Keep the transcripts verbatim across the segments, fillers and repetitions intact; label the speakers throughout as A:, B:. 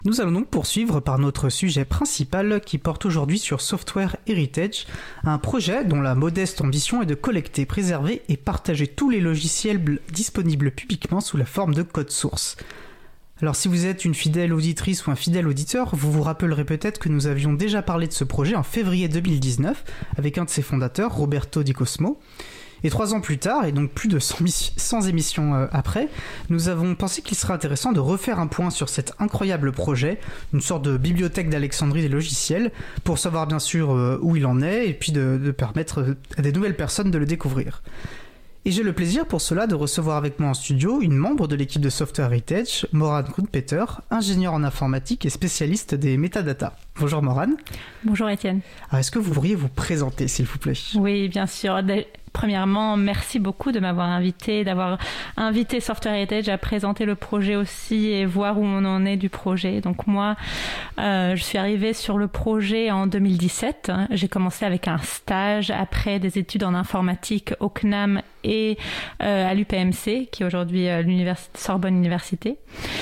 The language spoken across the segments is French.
A: Nous allons donc poursuivre par notre sujet principal qui porte aujourd'hui sur Software Heritage, un projet dont la modeste ambition est de collecter, préserver et partager tous les logiciels disponibles publiquement sous la forme de code source. Alors si vous êtes une fidèle auditrice ou un fidèle auditeur, vous vous rappellerez peut-être que nous avions déjà parlé de ce projet en février deux mille dix-neuf avec un de ses fondateurs, Roberto Di Cosmo. Et trois ans plus tard, et donc plus de cent émissions euh, après, nous avons pensé qu'il serait intéressant de refaire un point sur cet incroyable projet, une sorte de bibliothèque d'Alexandrie des logiciels, pour savoir bien sûr euh, où il en est, et puis de, de permettre à des nouvelles personnes de le découvrir. Et j'ai le plaisir pour cela de recevoir avec moi en studio une membre de l'équipe de Software Heritage, Morane Groenpeter, ingénieure en informatique et spécialiste des métadatas. Bonjour Morane.
B: Bonjour Étienne.
A: Alors est-ce que vous pourriez vous présenter s'il vous plaît ?
B: Oui, bien sûr. Premièrement, merci beaucoup de m'avoir invité, d'avoir invité Software Heritage à présenter le projet aussi et voir où on en est du projet. Donc moi, euh, je suis arrivée sur le projet en deux mille dix-sept. J'ai commencé avec un stage après des études en informatique au C N A M et euh, à l'U P M C, qui est aujourd'hui euh, l'université Sorbonne Université.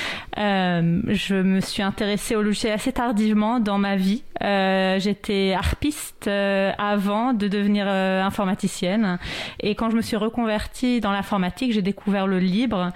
B: Euh, je me suis intéressée au logiciel assez tardivement dans ma vie. Euh, j'étais harpiste euh, avant de devenir euh, informaticienne. Et quand je me suis reconvertie dans l'informatique, j'ai découvert le libre.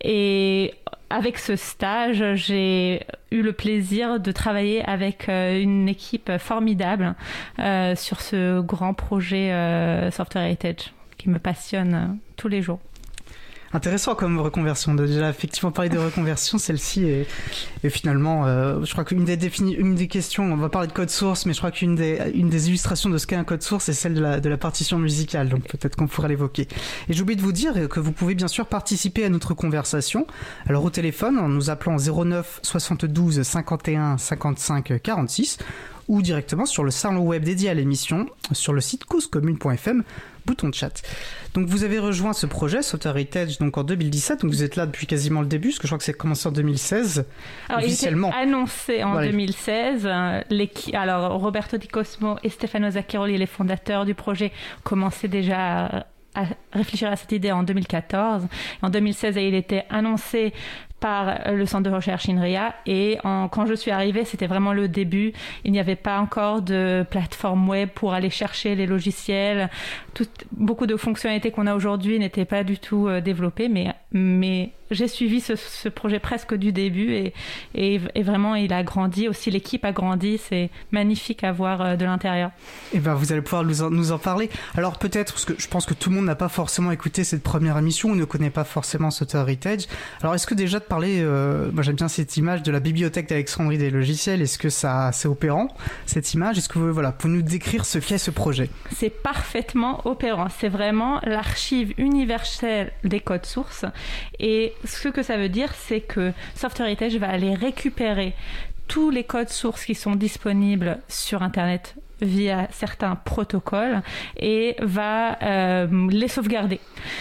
B: Et avec ce stage, j'ai eu le plaisir de travailler avec euh, une équipe formidable euh, sur ce grand projet euh, Software Heritage qui me passionne euh, tous les jours.
A: Intéressant comme reconversion. Déjà, effectivement, parler de reconversion, celle-ci est, est finalement, euh, je crois qu'une des, défini- une des questions, on va parler de code source, mais je crois qu'une des, une des illustrations de ce qu'est un code source est celle de la, de la partition musicale, donc peut-être qu'on pourrait l'évoquer. Et j'ai oublié de vous dire que vous pouvez bien sûr participer à notre conversation. Alors au téléphone, en nous appelant zéro neuf soixante-douze cinquante et un cinquante-cinq quarante-six, ou directement sur le salon web dédié à l'émission, sur le site cause commune point f m, bouton de chat. Donc vous avez rejoint ce projet Software Heritage donc en deux mille dix-sept, donc vous êtes là depuis quasiment le début, parce que je crois que c'est commencé en deux mille seize.
B: Alors
A: officiellement.
B: Il était annoncé en
A: voilà.
B: deux mille seize. Alors Roberto Di Cosmo et Stefano Zaccheroli, les fondateurs du projet, commençaient déjà à, à réfléchir à cette idée en deux mille quatorze. En deux mille seize, il était annoncé par le centre de recherche INRIA et en, quand je suis arrivée, c'était vraiment le début. Il n'y avait pas encore de plateforme web pour aller chercher les logiciels. Tout, beaucoup de fonctionnalités qu'on a aujourd'hui n'étaient pas du tout euh, développées, mais, mais j'ai suivi ce, ce projet presque du début et, et, et vraiment il a grandi. Aussi l'équipe a grandi, c'est magnifique à voir euh, de l'intérieur.
A: Et ben vous allez pouvoir nous en, nous en parler. Alors peut-être, parce que je pense que tout le monde n'a pas forcément écouté cette première émission ou ne connaît pas forcément Software Heritage. Alors est-ce que déjà de parler, euh, moi j'aime bien cette image de la bibliothèque d'Alexandrie des logiciels, est-ce que ça, c'est opérant cette image? Est-ce que vous voilà, pouvez nous décrire ce qu'est ce projet?
B: C'est parfaitement opérant, c'est vraiment l'archive universelle des codes sources et ce que ça veut dire c'est que Software Heritage va aller récupérer tous les codes sources qui sont disponibles sur Internet via certains protocoles et va euh, les sauvegarder.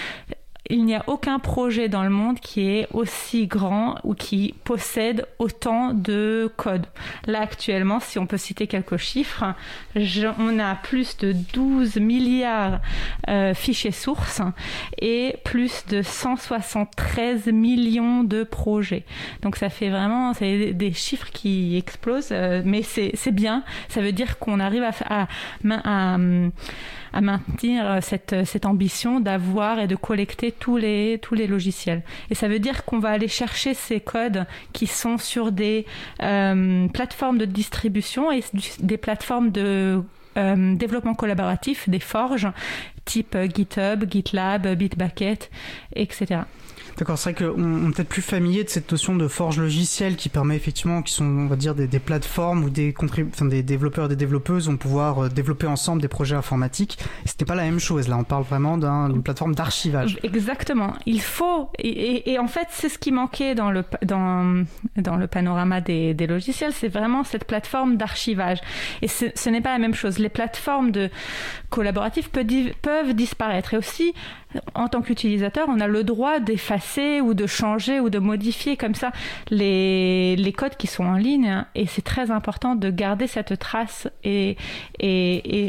B: Il n'y a aucun projet dans le monde qui est aussi grand ou qui possède autant de codes. Là, actuellement, si on peut citer quelques chiffres, je, on a plus de douze milliards euh, fichiers sources et plus de cent soixante-treize millions de projets. Donc, ça fait vraiment c'est des chiffres qui explosent, euh, mais c'est, c'est bien. Ça veut dire qu'on arrive à, à, à, à maintenir cette, cette ambition d'avoir et de collecter tous les, tous les logiciels. Et ça veut dire qu'on va aller chercher ces codes qui sont sur des euh, plateformes de distribution et des plateformes de euh, développement collaboratif, des forges, type GitHub, GitLab, Bitbucket, et cetera.
A: D'accord, c'est vrai qu'on est peut-être plus familier de cette notion de forge logicielle qui permet effectivement, qui sont, on va dire, des, des plateformes où des, contrib- enfin, des développeurs et des développeuses vont pouvoir euh, développer ensemble des projets informatiques. Et c'était pas la même chose, là, on parle vraiment d'un, d'une plateforme d'archivage.
B: Exactement. Il faut, et, et, et en fait, c'est ce qui manquait dans le, dans, dans le panorama des, des logiciels, c'est vraiment cette plateforme d'archivage. Et ce, ce n'est pas la même chose. Les plateformes de collaboratives peuvent, peuvent disparaître. Et aussi, en tant qu'utilisateur, on a le droit d'effacer ou de changer ou de modifier comme ça les, les codes qui sont en ligne. Et c'est très important de garder cette trace et, et, et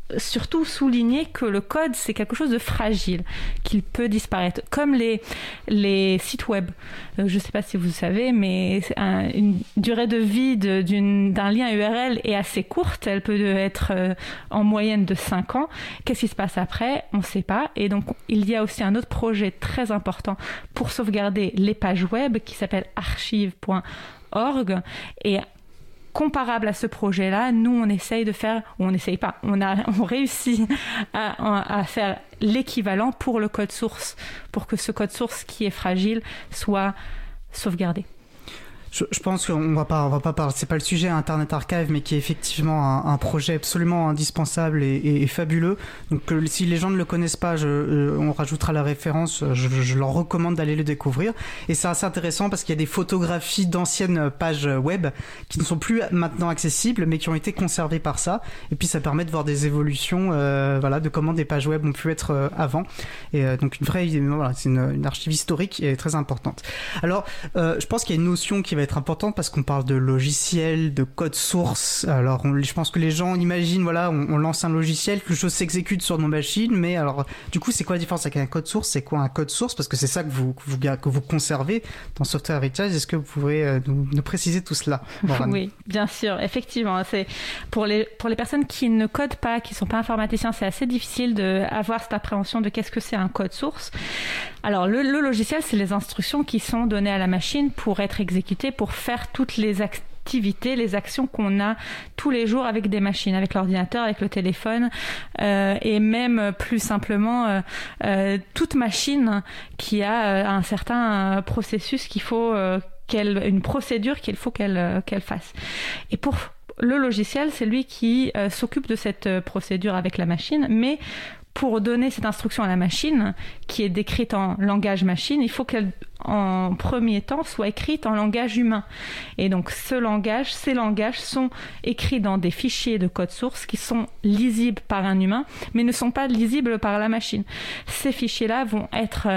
B: surtout souligner que le code, c'est quelque chose de fragile, qu'il peut disparaître. Comme les, les sites web. Euh, je ne sais pas si vous savez, mais un, une durée de vie de, d'une, d'un lien U R L est assez courte. Elle peut être euh, en moyenne de cinq ans. Qu'est-ce qui se passe après ? On ne sait pas. Et donc, il y a aussi un autre projet très important pour sauvegarder les pages web qui s'appelle archive point org. Et comparable à ce projet-là, nous, on essaye de faire, ou on n'essaye pas, on a, on réussit à, à faire l'équivalent pour le code source, pour que ce code source qui est fragile soit sauvegardé.
A: Je, je pense qu'on va pas, on va pas parler, c'est pas le sujet Internet Archive, mais qui est effectivement un, un projet absolument indispensable et, et, et fabuleux. Donc euh, si les gens ne le connaissent pas, je, euh, on rajoutera la référence, je, je leur recommande d'aller le découvrir. Et c'est assez intéressant parce qu'il y a des photographies d'anciennes pages web qui ne sont plus maintenant accessibles, mais qui ont été conservées par ça. Et puis ça permet de voir des évolutions, euh, voilà, de comment des pages web ont pu être euh, avant. Et euh, donc une vraie, voilà, c'est une, une archive historique et très importante. Alors, euh, je pense qu'il y a une notion qui va être importante parce qu'on parle de logiciel, de code source. Alors, on, je pense que les gens imaginent, voilà, on, on lance un logiciel, quelque chose s'exécute sur nos machines, mais alors, du coup, c'est quoi la différence avec un code source ? C'est quoi un code source ? Parce que c'est ça que vous, que vous, que vous conservez dans Software Heritage. Est-ce que vous pouvez euh, nous, nous préciser tout cela ? Morane ?
B: Oui, bien sûr, effectivement. C'est pour les, pour les personnes qui ne codent pas, qui ne sont pas informaticiens, c'est assez difficile d'avoir cette appréhension de qu'est-ce que c'est un code source. Alors, le, le logiciel, c'est les instructions qui sont données à la machine pour être exécutées, pour faire toutes les activités, les actions qu'on a tous les jours avec des machines, avec l'ordinateur, avec le téléphone, euh, et même plus simplement euh, euh, toute machine qui a euh, un certain euh, processus qu'il faut, euh, qu'elle, une procédure qu'il faut qu'elle, euh, qu'elle fasse. Et pour le logiciel, c'est lui qui euh, s'occupe de cette euh, procédure avec la machine, mais pour donner cette instruction à la machine, qui est décrite en langage machine, il faut qu'elle, en premier temps, soit écrite en langage humain. Et donc, ce langage, ces langages sont écrits dans des fichiers de code source qui sont lisibles par un humain, mais ne sont pas lisibles par la machine. Ces fichiers-là vont être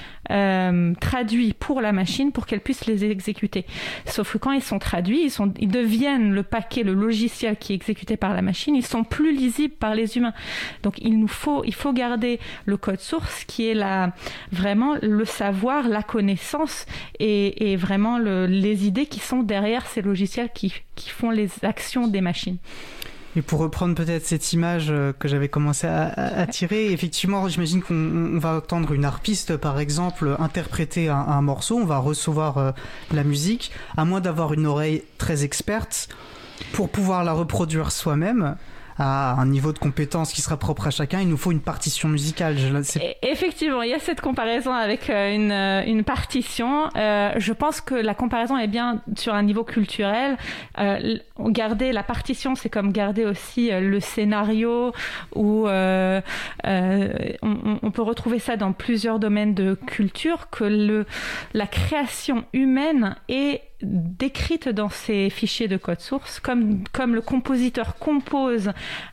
B: Euh, traduits pour la machine pour qu'elle puisse les exécuter. Sauf que quand ils sont traduits, ils, sont, ils deviennent le paquet, le logiciel qui est exécuté par la machine, ils sont plus lisibles par les humains. Donc il nous faut, il faut garder le code source qui est la, vraiment le savoir, la connaissance et, et vraiment le, les idées qui sont derrière ces logiciels qui, qui font les actions des machines.
A: Et pour reprendre peut-être cette image que j'avais commencé à, à tirer, effectivement, j'imagine qu'on on va entendre une harpiste, par exemple, interpréter un, un morceau, on va recevoir euh, la musique, à moins d'avoir une oreille très experte, pour pouvoir la reproduire soi-même, à un niveau de compétence qui sera propre à chacun, il nous faut une partition musicale. Je, c'est...
B: Effectivement, il y a cette comparaison avec une, une partition. Euh, je pense que la comparaison est bien sur un niveau culturel. Euh, garder la partition, c'est comme garder aussi le scénario, ou euh, euh, on, on peut retrouver ça dans plusieurs domaines de culture, que le, la création humaine est décrite dans ces fichiers de code source, comme, comme le compositeur compose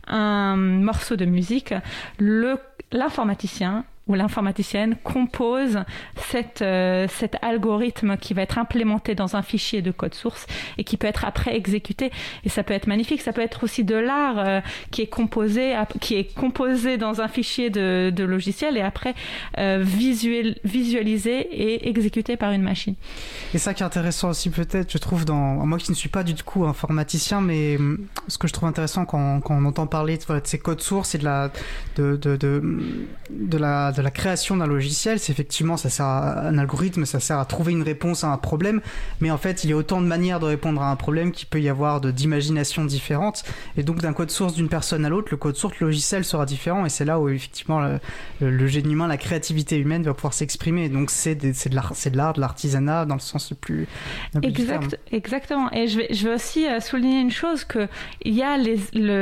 B: un morceau de musique, le, l'informaticien ou l'informaticienne compose cette, euh, cet algorithme qui va être implémenté dans un fichier de code source et qui peut être après exécuté. Et ça peut être magnifique. Ça peut être aussi de l'art euh, qui est composé, qui est composé dans un fichier de, de logiciel et après euh, visuel, visualisé et exécuté par une machine.
A: Et ça qui est intéressant aussi peut-être, je trouve, dans moi qui ne suis pas du tout informaticien, mais ce que je trouve intéressant quand, quand on entend parler de, voilà, de ces codes sources et de la de de de, de la de la création d'un logiciel, c'est effectivement, ça sert à un algorithme, ça sert à trouver une réponse à un problème, mais en fait il y a autant de manières de répondre à un problème qu'il peut y avoir de, d'imagination différentes, et donc d'un code source d'une personne à l'autre, le code source logiciel sera différent, et c'est là où effectivement le, le, le génie humain, la créativité humaine va pouvoir s'exprimer, donc c'est, des, c'est, de l'art, c'est de l'art, de l'artisanat dans le sens le plus noble du terme.
B: Exact, exactement, et je vais, je vais aussi souligner une chose, que il y a les,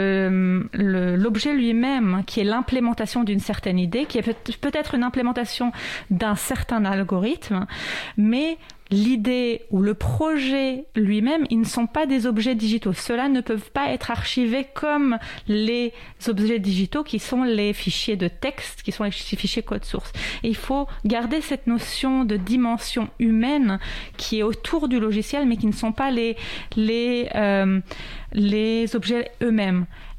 B: le, le, l'objet lui-même qui est l'implémentation d'une certaine idée, qui est peut- peut-être une implémentation d'un certain algorithme, mais l'idée ou le projet lui-même, ils ne sont pas des objets digitaux. Ceux-là ne peuvent pas être archivés comme les objets digitaux qui sont les fichiers de texte, qui sont les fichiers code source. Et il faut garder cette notion de dimension humaine qui est autour du logiciel, mais qui ne sont pas les, les, euh, les objets eux-mêmes. Et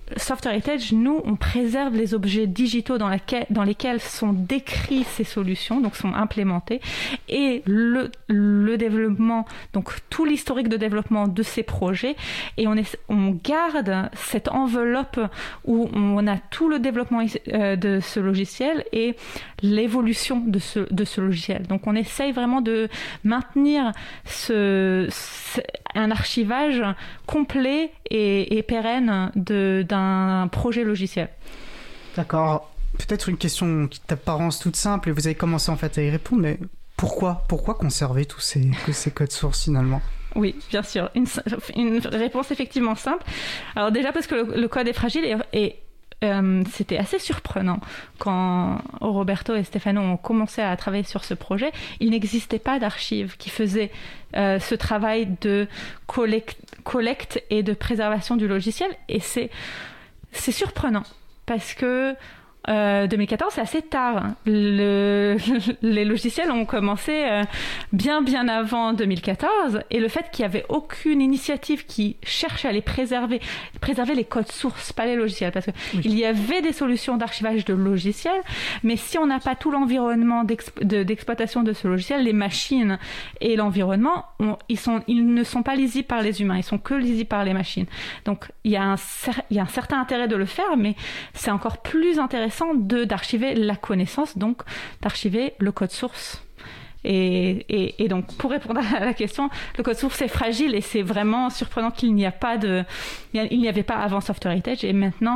B: Soft Heritage, nous, on préserve les objets digitaux dans, laquelle, dans lesquels sont décrits ces solutions, donc sont implémentées, et le, le développement, donc tout l'historique de développement de ces projets, et on, est, on garde cette enveloppe où on a tout le développement euh, de ce logiciel et l'évolution de ce, de ce logiciel. Donc on essaye vraiment de maintenir ce, ce, un archivage complet et, et pérenne de, d'un projet logiciel.
A: D'accord. Peut-être une question qui t'apparence toute simple et vous avez commencé en fait à y répondre, mais pourquoi, pourquoi conserver tous ces, tous ces codes sources finalement ?
B: Oui, bien sûr. Une, une réponse effectivement simple. Alors déjà parce que le, le code est fragile et, et euh, c'était assez surprenant quand Roberto et Stefano ont commencé à travailler sur ce projet. Il n'existait pas d'archives qui faisaient euh, ce travail de collecte, collecte et de préservation du logiciel, et c'est c'est surprenant parce que Euh, deux mille quatorze, c'est assez tard. Le, les logiciels ont commencé euh, bien bien avant deux mille quatorze, et le fait qu'il n'y avait aucune initiative qui cherche à les préserver, préserver les codes sources, pas les logiciels, parce que oui. il y avait des solutions d'archivage de logiciels, mais si on n'a pas tout l'environnement d'exp- de, d'exploitation de ce logiciel, les machines et l'environnement, on, ils, sont, ils ne sont pas lisibles par les humains, ils sont que lisibles par les machines. Donc il y a un, il y a un certain intérêt de le faire, mais c'est encore plus intéressant De, d'archiver la connaissance, donc d'archiver le code source. Et, et, et donc, pour répondre à la question, le code source est fragile et c'est vraiment surprenant qu'il n'y a pas de, il n'y avait pas avant Soft Heritage, et maintenant,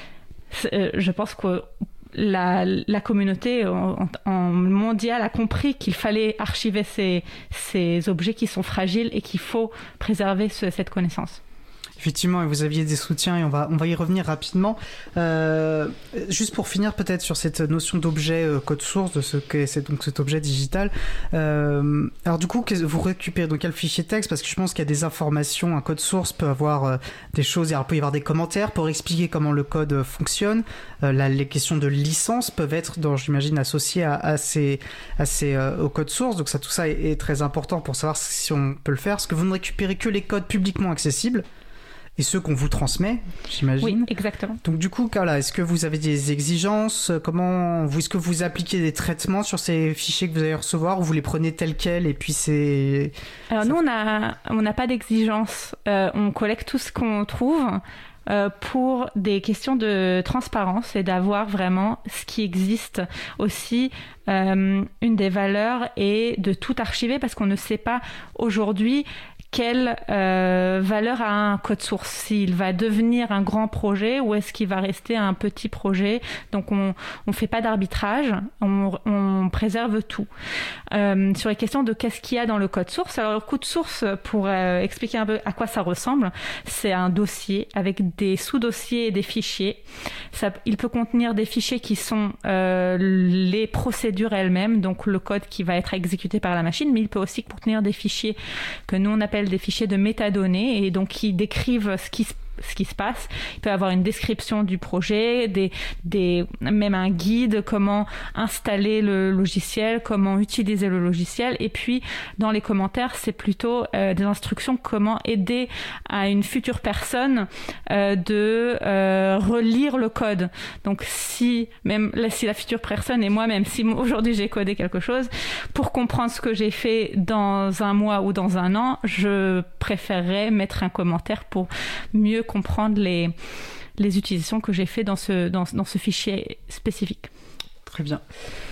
B: euh, je pense que la, la communauté en, en mondiale a compris qu'il fallait archiver ces, ces objets qui sont fragiles et qu'il faut préserver ce, cette connaissance.
A: Effectivement, vous aviez des soutiens et on va, on va y revenir rapidement. Euh, juste pour finir peut-être sur cette notion d'objet euh, code source, de ce qu'est c'est donc cet objet digital. Euh, alors du coup, vous récupérez donc quel fichier texte, parce que je pense qu'il y a des informations, un code source peut avoir euh, des choses, alors, il peut y avoir des commentaires pour expliquer comment le code euh, fonctionne. Euh, là, les questions de licence peuvent être, dans, j'imagine, associées à, à ces, à ces, euh, au code source. Donc ça, tout ça est, est très important pour savoir si on peut le faire. Parce que vous ne récupérez que les codes publiquement accessibles et ceux qu'on vous transmet, j'imagine.
B: Oui, exactement.
A: Donc du coup, Carla, est-ce que vous avez des exigences ? Comment, est-ce que vous appliquez des traitements sur ces fichiers que vous allez recevoir, ou vous les prenez tels quels et puis c'est...
B: Alors nous, on a, on n'a pas d'exigence. Euh, on collecte tout ce qu'on trouve euh, pour des questions de transparence et d'avoir vraiment ce qui existe aussi. Euh, une des valeurs est de tout archiver, parce qu'on ne sait pas aujourd'hui quelle euh, valeur a un code source, s'il va devenir un grand projet ou est-ce qu'il va rester un petit projet. Donc on on fait pas d'arbitrage, on, on préserve tout. Euh, sur les questions de qu'est-ce qu'il y a dans le code source, alors le code source, pour euh, expliquer un peu à quoi ça ressemble, c'est un dossier avec des sous-dossiers et des fichiers. Ça, il peut contenir des fichiers qui sont euh, les procédures elles-mêmes, donc le code qui va être exécuté par la machine, mais il peut aussi contenir des fichiers que nous on appelle des fichiers de métadonnées, et donc qui décrivent ce qui se ce qui se passe. Il peut y avoir une description du projet, des, des, même un guide, comment installer le logiciel, comment utiliser le logiciel. Et puis, dans les commentaires, c'est plutôt euh, des instructions comment aider à une future personne euh, de euh, relire le code. Donc, si même si la future personne et moi-même, si aujourd'hui j'ai codé quelque chose, pour comprendre ce que j'ai fait dans un mois ou dans un an, je préférerais mettre un commentaire pour mieux comprendre les, les utilisations que j'ai fait dans ce, dans, dans ce fichier spécifique.
A: Très bien.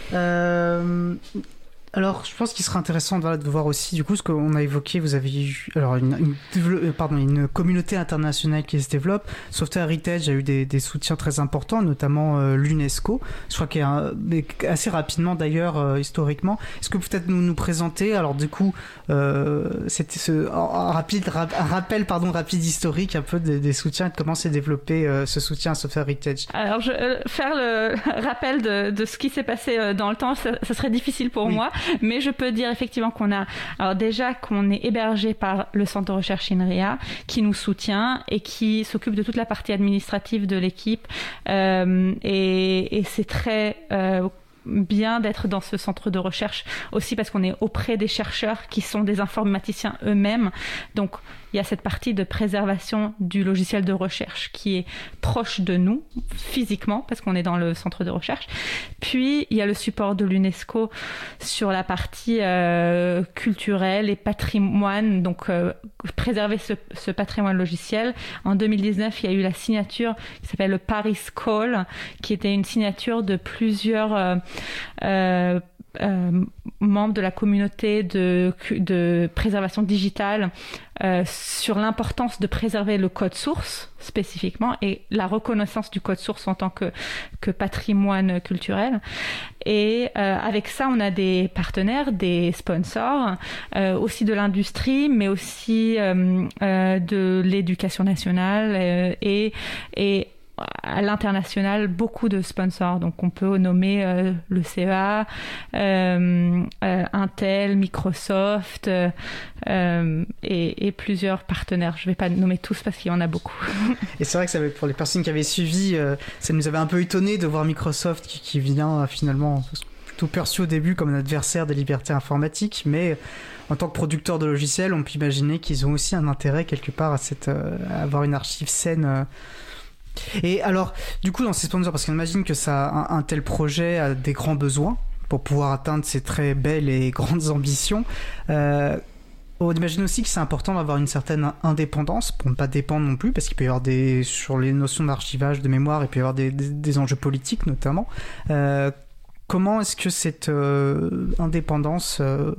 A: Euh, alors, je pense qu'il serait intéressant de, de voir aussi, du coup, ce qu'on a évoqué, vous avez eu alors, une, une, pardon, une communauté internationale qui se développe. Software Heritage a eu des, des soutiens très importants, notamment euh, l'UNESCO. Je crois qu'il y a un, assez rapidement, d'ailleurs, euh, historiquement. Est-ce que peut-être nous nous présenter, alors du coup, euh, c'était ce, un, rapide, un rappel pardon, rapide historique un peu des, des soutiens et de comment s'est développé euh, ce soutien à Software Heritage.
B: Alors, je, euh, faire le rappel de, de ce qui s'est passé dans le temps, ça, ça serait difficile pour oui. moi. Mais je peux dire effectivement qu'on a, alors déjà qu'on est hébergé par le centre de recherche INRIA qui nous soutient et qui s'occupe de toute la partie administrative de l'équipe, euh, et, et c'est très euh, bien d'être dans ce centre de recherche aussi parce qu'on est auprès des chercheurs qui sont des informaticiens eux-mêmes. Donc il y a cette partie de préservation du logiciel de recherche qui est proche de nous, physiquement, parce qu'on est dans le centre de recherche. Puis, il y a le support de l'UNESCO sur la partie euh, culturelle et patrimoine, donc euh, préserver ce, ce patrimoine logiciel. En deux mille dix-neuf, il y a eu la signature qui s'appelle le Paris Call, qui était une signature de plusieurs euh, euh, euh, membres de la communauté de, de préservation digitale euh, sur l'importance de préserver le code source spécifiquement et la reconnaissance du code source en tant que, que patrimoine culturel. Et euh, avec ça, on a des partenaires, des sponsors, euh, aussi de l'industrie, mais aussi euh, euh, de l'éducation nationale euh, et, et à l'international, beaucoup de sponsors. Donc, on peut nommer euh, le C E A, euh, euh, Intel, Microsoft euh, et, et plusieurs partenaires. Je ne vais pas nommer tous parce qu'il y en a beaucoup.
A: Et c'est vrai que ça avait, pour les personnes qui avaient suivi, euh, ça nous avait un peu étonné de voir Microsoft qui, qui vient euh, finalement plutôt perçu au début comme un adversaire des libertés informatiques, mais en tant que producteur de logiciels, on peut imaginer qu'ils ont aussi un intérêt quelque part à, cette, euh, à avoir une archive saine. Euh, Et alors, du coup, dans ces sponsors, parce qu'on imagine que ça, un, un tel projet a des grands besoins pour pouvoir atteindre ces très belles et grandes ambitions, euh, on imagine aussi que c'est important d'avoir une certaine indépendance pour ne pas dépendre non plus, parce qu'il peut y avoir des, sur les notions d'archivage, de mémoire, il peut y avoir des, des, des enjeux politiques notamment. Euh, Comment est-ce que cette euh, indépendance euh,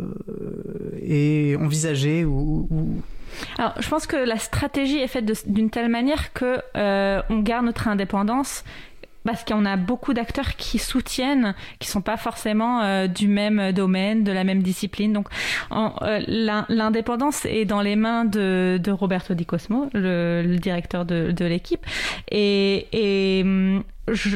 A: est envisagée ou, ou...
B: Alors, je pense que la stratégie est faite de, d'une telle manière que euh, on garde notre indépendance parce qu'on a beaucoup d'acteurs qui soutiennent, qui sont pas forcément euh, du même domaine, de la même discipline. Donc, en, euh, l'indépendance est dans les mains de, de Roberto Di Cosmo, le, le directeur de, de l'équipe, et, et je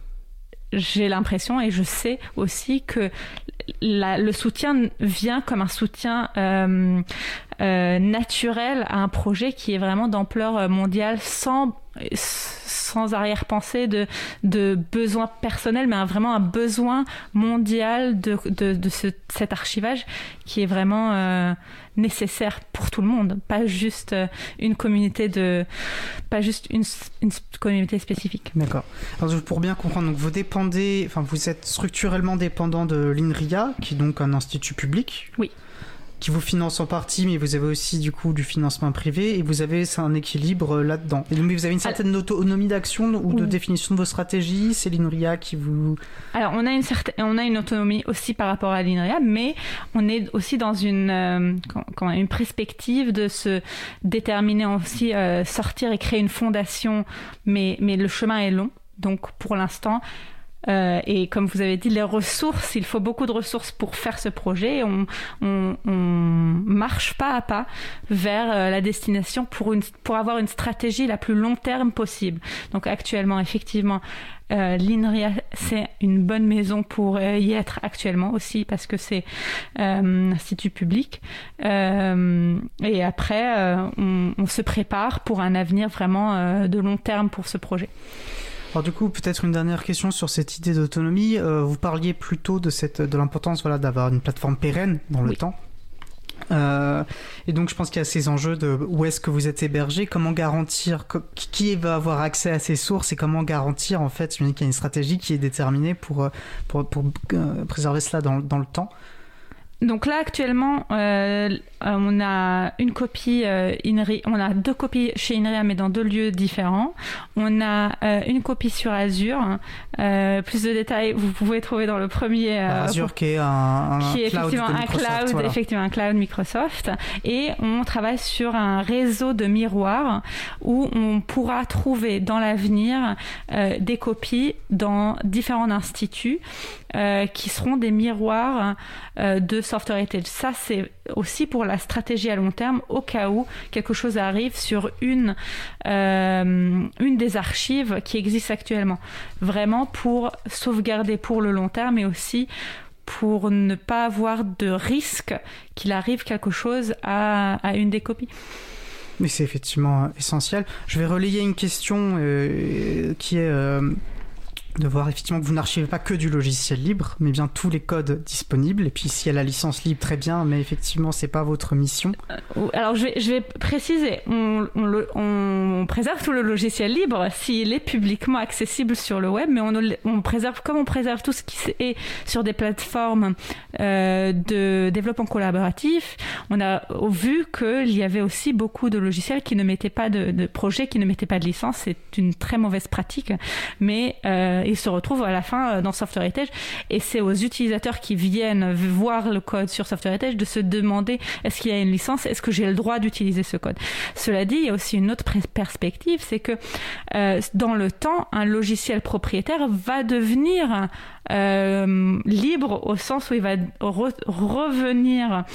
B: j'ai l'impression et je sais aussi que la, le soutien vient comme un soutien euh, euh, naturel à un projet qui est vraiment d'ampleur mondiale, sans sans arrière-pensée de de besoin personnel, mais un, vraiment un besoin mondial de de, de ce, cet archivage qui est vraiment euh, nécessaire pour tout le monde, pas juste une communauté de pas juste une, une communauté spécifique.
A: D'accord. Alors pour bien comprendre, donc vous dépendez, enfin vous êtes structurellement dépendant de l'INRIA, qui est donc un institut public.
B: Oui.
A: Qui vous finance en partie, mais vous avez aussi du coup du financement privé et vous avez c'est un équilibre là-dedans. Et donc vous avez une certaine autonomie d'action ou de oui. définition de vos stratégies. C'est l'INRIA qui vous.
B: Alors on a une certaine, on a une autonomie aussi par rapport à l'INRIA, mais on est aussi dans une euh, quand, une perspective de se déterminer aussi euh, sortir et créer une fondation, mais mais le chemin est long. Donc pour l'instant. Euh, et comme vous avez dit, les ressources, il faut beaucoup de ressources pour faire ce projet. On, on, on marche pas à pas vers euh, la destination pour, une, pour avoir une stratégie la plus long terme possible. Donc actuellement, effectivement, euh, l'INRIA, c'est une bonne maison pour euh, y être actuellement aussi parce que c'est euh, un institut public. Euh, et après, euh, on, on se prépare pour un avenir vraiment euh, de long terme pour ce projet.
A: Alors du coup, peut-être une dernière question sur cette idée d'autonomie. Euh, vous parliez plutôt de, cette, de l'importance voilà, d'avoir une plateforme pérenne dans le oui. temps. Euh, et donc je pense qu'il y a ces enjeux de où est-ce que vous êtes hébergé, comment garantir qui va avoir accès à ces sources et comment garantir en fait qu'il y a une stratégie qui est déterminée pour, pour, pour euh, préserver cela dans, dans le temps.
B: Donc là actuellement euh, on a une copie euh, INRIA, on a deux copies chez INRIA mais dans deux lieux différents. On a euh, une copie sur Azure. Euh, plus de détails vous pouvez trouver dans le premier. Euh,
A: Azure pour, qui est un, un
B: qui est
A: cloud
B: effectivement
A: de
B: un cloud,
A: voilà.
B: effectivement un cloud Microsoft. Et on travaille sur un réseau de miroirs où on pourra trouver dans l'avenir euh, des copies dans différents instituts euh, qui seront des miroirs euh, de Software Heritage. Ça, c'est aussi pour la stratégie à long terme, au cas où quelque chose arrive sur une, euh, une des archives qui existent actuellement. Vraiment pour sauvegarder pour le long terme, mais aussi pour ne pas avoir de risque qu'il arrive quelque chose à, à une des copies.
A: Mais c'est effectivement essentiel. Je vais relayer une question euh, qui est... Euh de voir effectivement que vous n'archivez pas que du logiciel libre, mais bien tous les codes disponibles. Et puis s'il y a la licence libre, très bien, mais effectivement, c'est pas votre mission.
B: Alors je vais, je vais préciser, on, on, le, on préserve tout le logiciel libre s'il est publiquement accessible sur le web, mais on, on préserve, comme on préserve tout ce qui est sur des plateformes euh, de développement collaboratif, on a vu qu'il y avait aussi beaucoup de logiciels qui ne mettaient pas de, de projets, qui ne mettaient pas de licence. C'est une très mauvaise pratique, mais euh, ils se retrouvent à la fin dans Software Heritage, et c'est aux utilisateurs qui viennent voir le code sur Software Heritage de se demander est-ce qu'il y a une licence, est-ce que j'ai le droit d'utiliser ce code. Cela dit, il y a aussi une autre perspective, c'est que euh, dans le temps, un logiciel propriétaire va devenir euh, libre au sens où il va re- revenir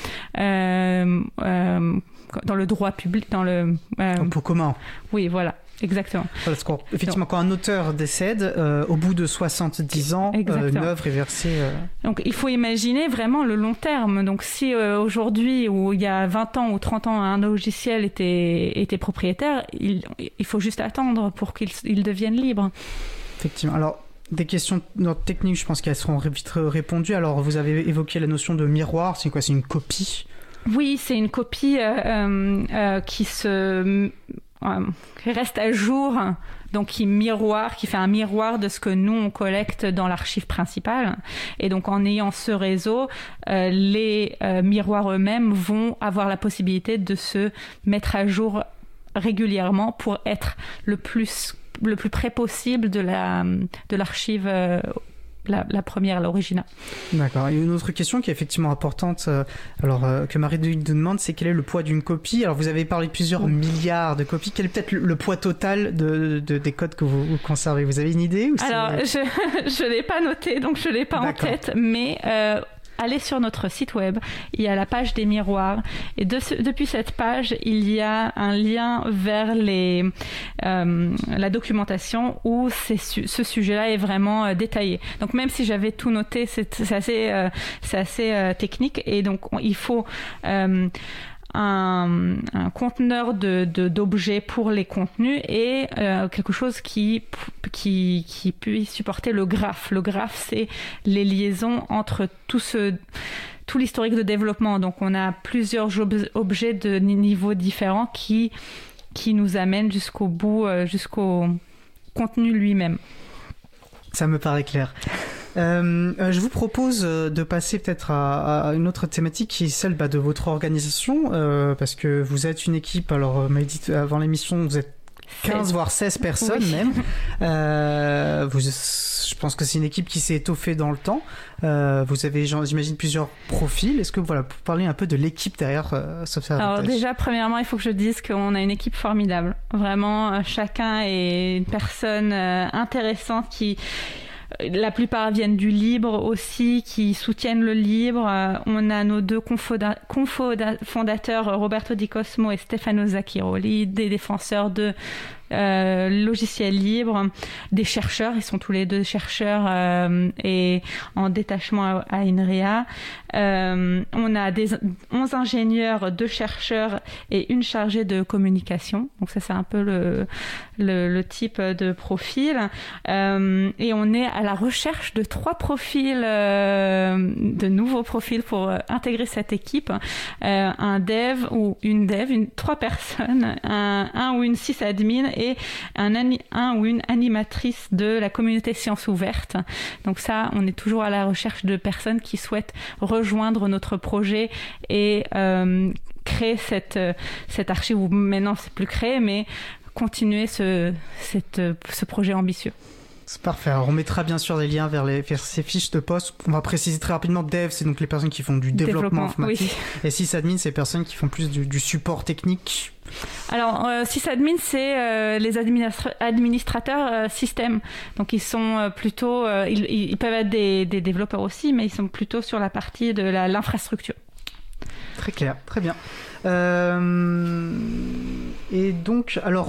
B: euh, euh, dans le droit public, dans le
A: euh, un peu commun.
B: Oui, voilà. Exactement.
A: Parce qu'effectivement, quand un auteur décède, euh, au bout de soixante-dix ans, euh, une œuvre est versée. Euh...
B: Donc, il faut imaginer vraiment le long terme. Donc, si euh, aujourd'hui, ou il y a vingt ans ou trente ans, un logiciel était, était propriétaire, il, il faut juste attendre pour qu'il il devienne libre.
A: Effectivement. Alors, des questions techniques, je pense qu'elles seront vite répondues. Alors, vous avez évoqué la notion de miroir. C'est quoi? C'est une copie?
B: Oui, c'est une copie euh, euh, qui se... qui reste à jour, donc qui miroir, qui fait un miroir de ce que nous on collecte dans l'archive principale. Et donc en ayant ce réseau, euh, les euh, miroirs eux-mêmes vont avoir la possibilité de se mettre à jour régulièrement pour être le plus le plus près possible de la de l'archive. Euh, La, la première, l'original.
A: D'accord. Et une autre question qui est effectivement importante, euh, alors euh, que Marie nous demande, c'est quel est le poids d'une copie. Alors vous avez parlé de plusieurs oui. milliards de copies. Quel est peut-être le, le poids total de, de, des codes que vous, vous conservez? Vous avez une idée ou
B: Alors je je l'ai pas noté, donc je l'ai pas D'accord. en tête, mais euh, allez sur notre site web, il y a la page des miroirs, et de ce, depuis cette page, il y a un lien vers les, euh, la documentation où c'est, ce sujet-là est vraiment euh, détaillé. Donc même si j'avais tout noté, c'est, c'est assez, euh, c'est assez euh, technique, et donc on, il faut... Euh, Un, un conteneur de, de, d'objets pour les contenus et euh, quelque chose qui, qui, qui puisse supporter le graphe. Le graphe, c'est les liaisons entre tout, ce, tout l'historique de développement. Donc, on a plusieurs ob- objets de niveaux différents qui, qui nous amènent jusqu'au bout, euh, jusqu'au contenu lui-même.
A: Ça me paraît clair. Euh, je vous propose de passer peut-être à, à une autre thématique qui est celle bah, de votre organisation, euh, parce que vous êtes une équipe, alors m'a dit avant l'émission, vous êtes quinze voire seize personnes oui. même. Euh, vous, je pense que c'est une équipe qui s'est étoffée dans le temps. Euh, vous avez, j'imagine, plusieurs profils. Est-ce que voilà, pour parler un peu de l'équipe derrière euh, Software Heritage?
B: Alors déjà, premièrement, il faut que je dise qu'on a une équipe formidable. Vraiment, chacun est une personne euh, intéressante qui... La plupart viennent du libre aussi, qui soutiennent le libre. Euh, on a nos deux confoda- confoda- fondateurs, Roberto Di Cosmo et Stefano Zacchiroli, des défenseurs de euh, logiciels libres, des chercheurs, ils sont tous les deux chercheurs euh, et en détachement à, à INRIA. Euh, on a des, onze ingénieurs, deux chercheurs et une chargée de communication. Donc ça, c'est un peu le, le, le type de profil. Euh, et on est à la recherche de trois profils, euh, de nouveaux profils pour euh, intégrer cette équipe. Euh, un dev ou une dev, une, trois personnes, un, un ou une sysadmin et un, ani, un ou une animatrice de la communauté sciences ouvertes. Donc ça, on est toujours à la recherche de personnes qui souhaitent rejoindre notre projet et euh, créer cette, cette archive, ou maintenant c'est plus créé, mais continuer ce, cette, ce projet ambitieux.
A: C'est parfait. Alors, on mettra bien sûr des liens vers, les, vers ces fiches de poste. On va préciser très rapidement, dev, c'est donc les personnes qui font du développement, développement informatique. Oui. Et sysadmin, c'est les personnes qui font plus du, du support technique.
B: Alors, euh, sysadmin, c'est euh, les administra- administrateurs euh, système. Donc, ils sont euh, plutôt... Euh, ils, ils peuvent être des, des développeurs aussi, mais ils sont plutôt sur la partie de la, l'infrastructure.
A: Très clair, très bien. Euh, et donc, alors...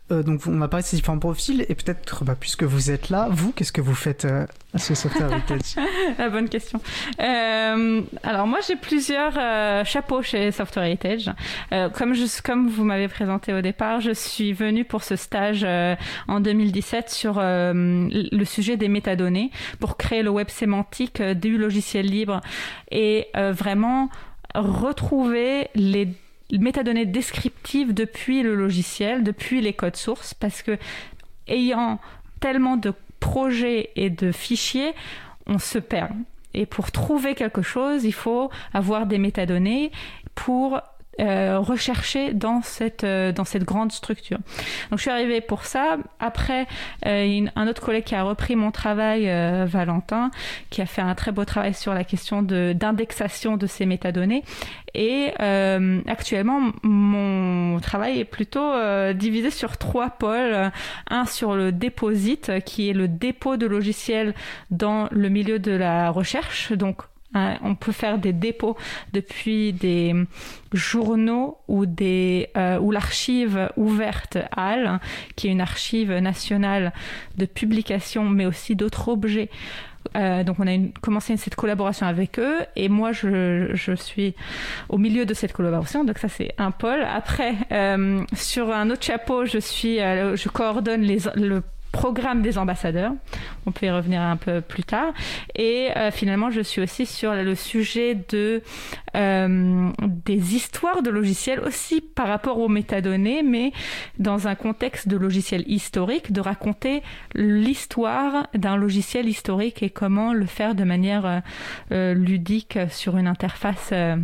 A: euh, donc on a parlé de ces différents profils et peut-être, bah, puisque vous êtes là, vous, qu'est-ce que vous faites euh, à ce Software Heritage?
B: La bonne question. Euh, alors moi, j'ai plusieurs euh, chapeaux chez Software Heritage. Euh, comme, je, comme vous m'avez présenté au départ, je suis venue pour ce stage euh, en deux mille dix-sept sur euh, le sujet des métadonnées pour créer le web sémantique euh, du logiciel libre et euh, vraiment retrouver les métadonnées descriptives depuis le logiciel, depuis les codes sources, parce que ayant tellement de projets et de fichiers, on se perd. Et pour trouver quelque chose, il faut avoir des métadonnées pour euh, rechercher dans cette, euh, dans cette grande structure. Donc je suis arrivée pour ça. Après, euh, une, un autre collègue qui a repris mon travail, euh, Valentin, qui a fait un très beau travail sur la question de, d'indexation de ces métadonnées. Et euh, actuellement, mon travail est plutôt euh, divisé sur trois pôles. Un sur le Deposit, qui est le dépôt de logiciels dans le milieu de la recherche. Donc, hein, on peut faire des dépôts depuis des journaux ou, des, euh, ou l'archive ouverte A L, hein, qui est une archive nationale de publication, mais aussi d'autres objets. Euh, donc on a une, commencé cette collaboration avec eux et moi je, je suis au milieu de cette collaboration, donc ça c'est un pôle. Après euh, sur un autre chapeau je suis euh, je coordonne les, le programme des ambassadeurs, on peut y revenir un peu plus tard, et euh, finalement je suis aussi sur le sujet de euh, des histoires de logiciels aussi par rapport aux métadonnées, mais dans un contexte de logiciel historique, de raconter l'histoire d'un logiciel historique et comment le faire de manière euh, ludique sur une interface euh,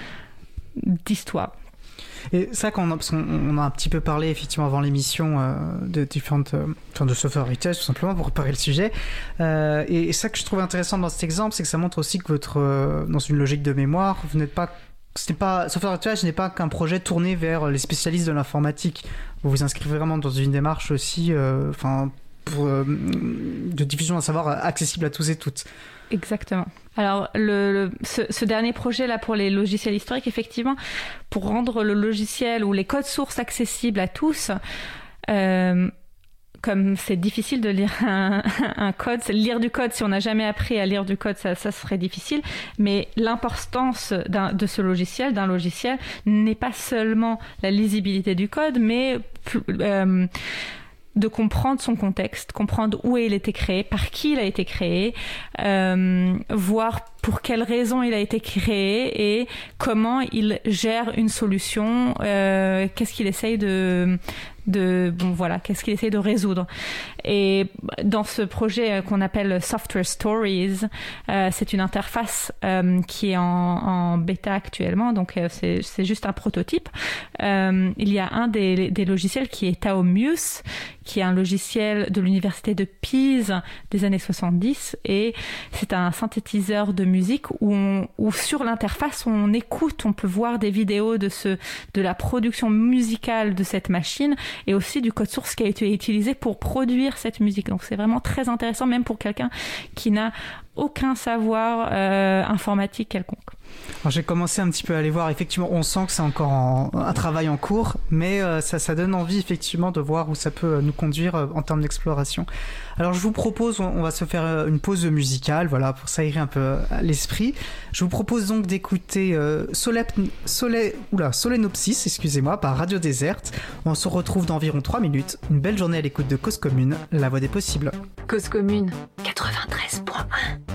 B: d'histoire.
A: Et ça, quand on a, parce qu'on on a un petit peu parlé effectivement avant l'émission euh, de différentes, euh, enfin de Software Heritage tout simplement pour préparer le sujet. Euh, et, et ça que je trouve intéressant dans cet exemple, c'est que ça montre aussi que votre, euh, dans une logique de mémoire, vous n'êtes pas, c'était pas Software Heritage n'est pas qu'un projet tourné vers les spécialistes de l'informatique. Vous vous inscrivez vraiment dans une démarche aussi, enfin, euh, pour euh, de diffusion d'un savoir accessible à tous et toutes.
B: Exactement. Alors, le, le, ce, ce dernier projet-là pour les logiciels historiques, effectivement, pour rendre le logiciel ou les codes sources accessibles à tous, euh, comme c'est difficile de lire un, un code, lire du code, si on n'a jamais appris à lire du code, ça, ça serait difficile. Mais l'importance d'un, de ce logiciel, d'un logiciel, n'est pas seulement la lisibilité du code, mais euh, de comprendre son contexte, comprendre où il a été créé, par qui il a été créé, euh, voir pour quelles raisons il a été créé et comment il gère une solution, euh, qu'est-ce qu'il essaye de... de bon voilà qu'est-ce qu'il essaie de résoudre. Et dans ce projet qu'on appelle Software Stories, euh, c'est une interface euh, qui est en, en bêta actuellement, donc euh, c'est, c'est juste un prototype. Euh, il y a un des, des logiciels qui est Taomuse, qui est un logiciel de l'université de Pise des années soixante-dix, et c'est un synthétiseur de musique où, on, où sur l'interface on écoute, on peut voir des vidéos de, ce, de la production musicale de cette machine et aussi du code source qui a été utilisé pour produire cette musique. Donc c'est vraiment très intéressant, même pour quelqu'un qui n'a aucun savoir euh, informatique quelconque.
A: Alors j'ai commencé un petit peu à aller voir, effectivement on sent que c'est encore en, un travail en cours, mais euh, ça, ça donne envie effectivement de voir où ça peut nous conduire euh, en termes d'exploration. Alors je vous propose, on, on va se faire une pause musicale, voilà, pour s'aérer un peu l'esprit. Je vous propose donc d'écouter euh, Solep, Sole, oula, Solenopsis, excusez-moi, par Radio Déserte. On se retrouve dans environ trois minutes. Une belle journée à l'écoute de Cause Commune, la voix des possibles.
C: Cause Commune, quatre-vingt-treize point un.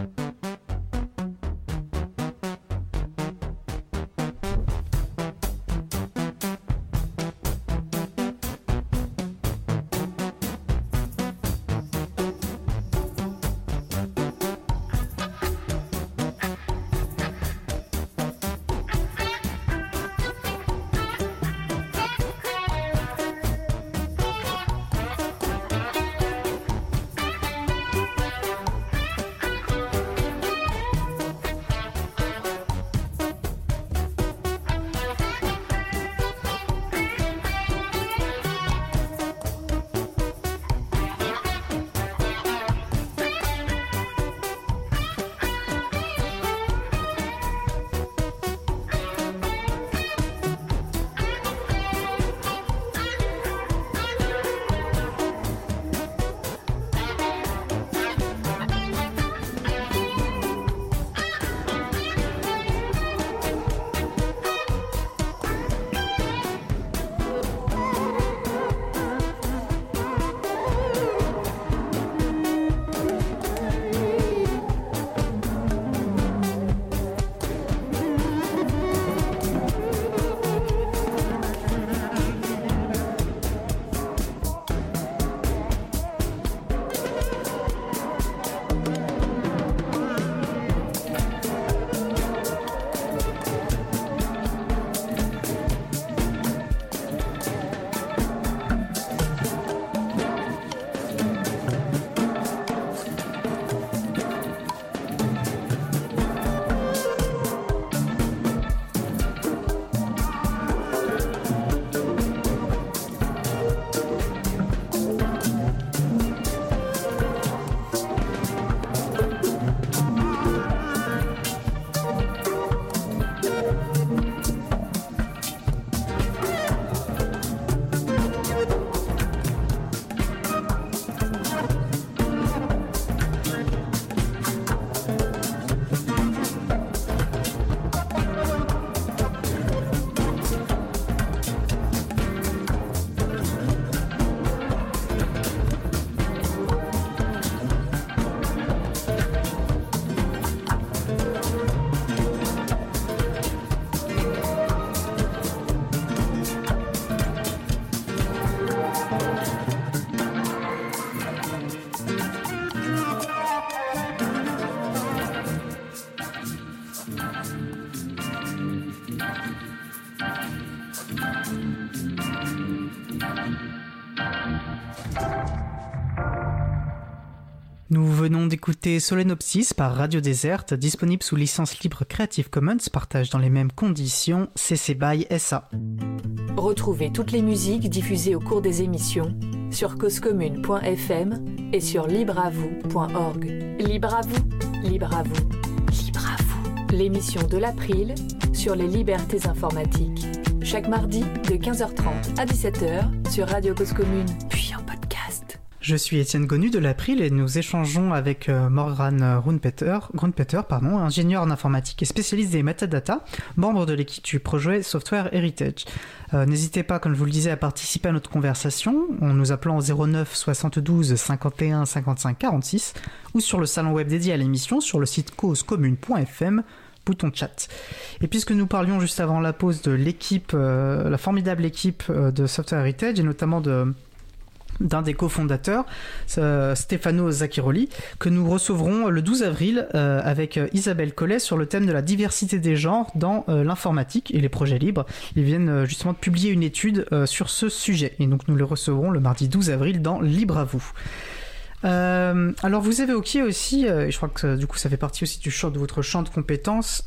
A: Nous venons d'écouter Solenopsis par Radio Déserte, disponible sous licence libre Creative Commons, partage dans les mêmes conditions, C C by S A.
D: Retrouvez toutes les musiques diffusées au cours des émissions sur cause commune point f m et sur libre à vous point org. Libre à vous, libre à vous, libre à vous. L'émission de l'April sur les libertés informatiques. Chaque mardi de quinze heures trente à dix-sept heures sur Radio Cause Commune, puis en podcast.
A: Je suis Étienne Gonu de l'April et nous échangeons avec Morgan Grunpeter, Grunpeter pardon, ingénieur en informatique et spécialiste des metadata, membre de l'équipe du projet Software Heritage. Euh, n'hésitez pas, comme je vous le disais, à participer à notre conversation en nous appelant au zéro neuf soixante-douze cinquante et un cinquante-cinq quarante-six ou sur le salon web dédié à l'émission sur le site cause commune point f m, bouton chat. Et puisque nous parlions juste avant la pause de l'équipe, euh, la formidable équipe euh, de Software Heritage et notamment de d'un des cofondateurs, euh, Stefano Zacchiroli, que nous recevrons le douze avril euh, avec Isabelle Collet sur le thème de la diversité des genres dans euh, l'informatique et les projets libres. Ils viennent euh, justement de publier une étude euh, sur ce sujet et donc nous les recevrons le mardi douze avril dans Libre à vous. Euh, alors vous évoquiez aussi, euh, et je crois que euh, du coup ça fait partie aussi du champ de votre champ de compétences,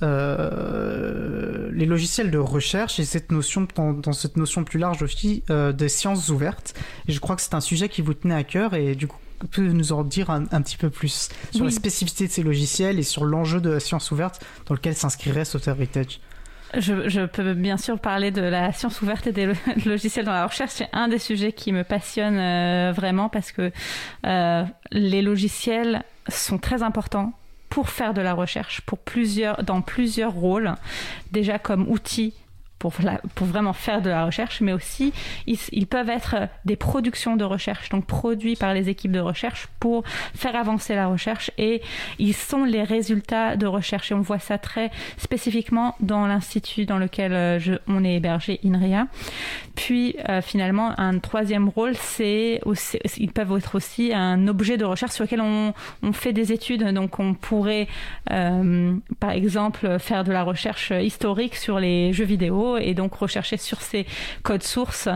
A: euh, les logiciels de recherche et cette notion dans, dans cette notion plus large aussi euh, des sciences ouvertes. Et je crois que c'est un sujet qui vous tenait à cœur et du coup peut nous en dire un, un petit peu plus sur oui. les spécificités de ces logiciels et sur l'enjeu de la science ouverte dans lequel s'inscrirait Software Heritage.
B: Je, je peux bien sûr parler de la science ouverte et des lo- logiciels dans la recherche. C'est un des sujets qui me passionne euh, vraiment parce que euh, les logiciels sont très importants pour faire de la recherche, pour plusieurs, dans plusieurs rôles, déjà comme outils pour, la, pour vraiment faire de la recherche, mais aussi ils, ils peuvent être des productions de recherche, donc produits par les équipes de recherche pour faire avancer la recherche, et ils sont les résultats de recherche. Et on voit ça très spécifiquement dans l'institut dans lequel je, on est hébergé, INRIA. Puis euh, finalement, un troisième rôle, c'est aussi, ils peuvent être aussi un objet de recherche sur lequel on, on fait des études. Donc on pourrait, euh, par exemple, faire de la recherche historique sur les jeux vidéo, et donc rechercher sur ces codes sources,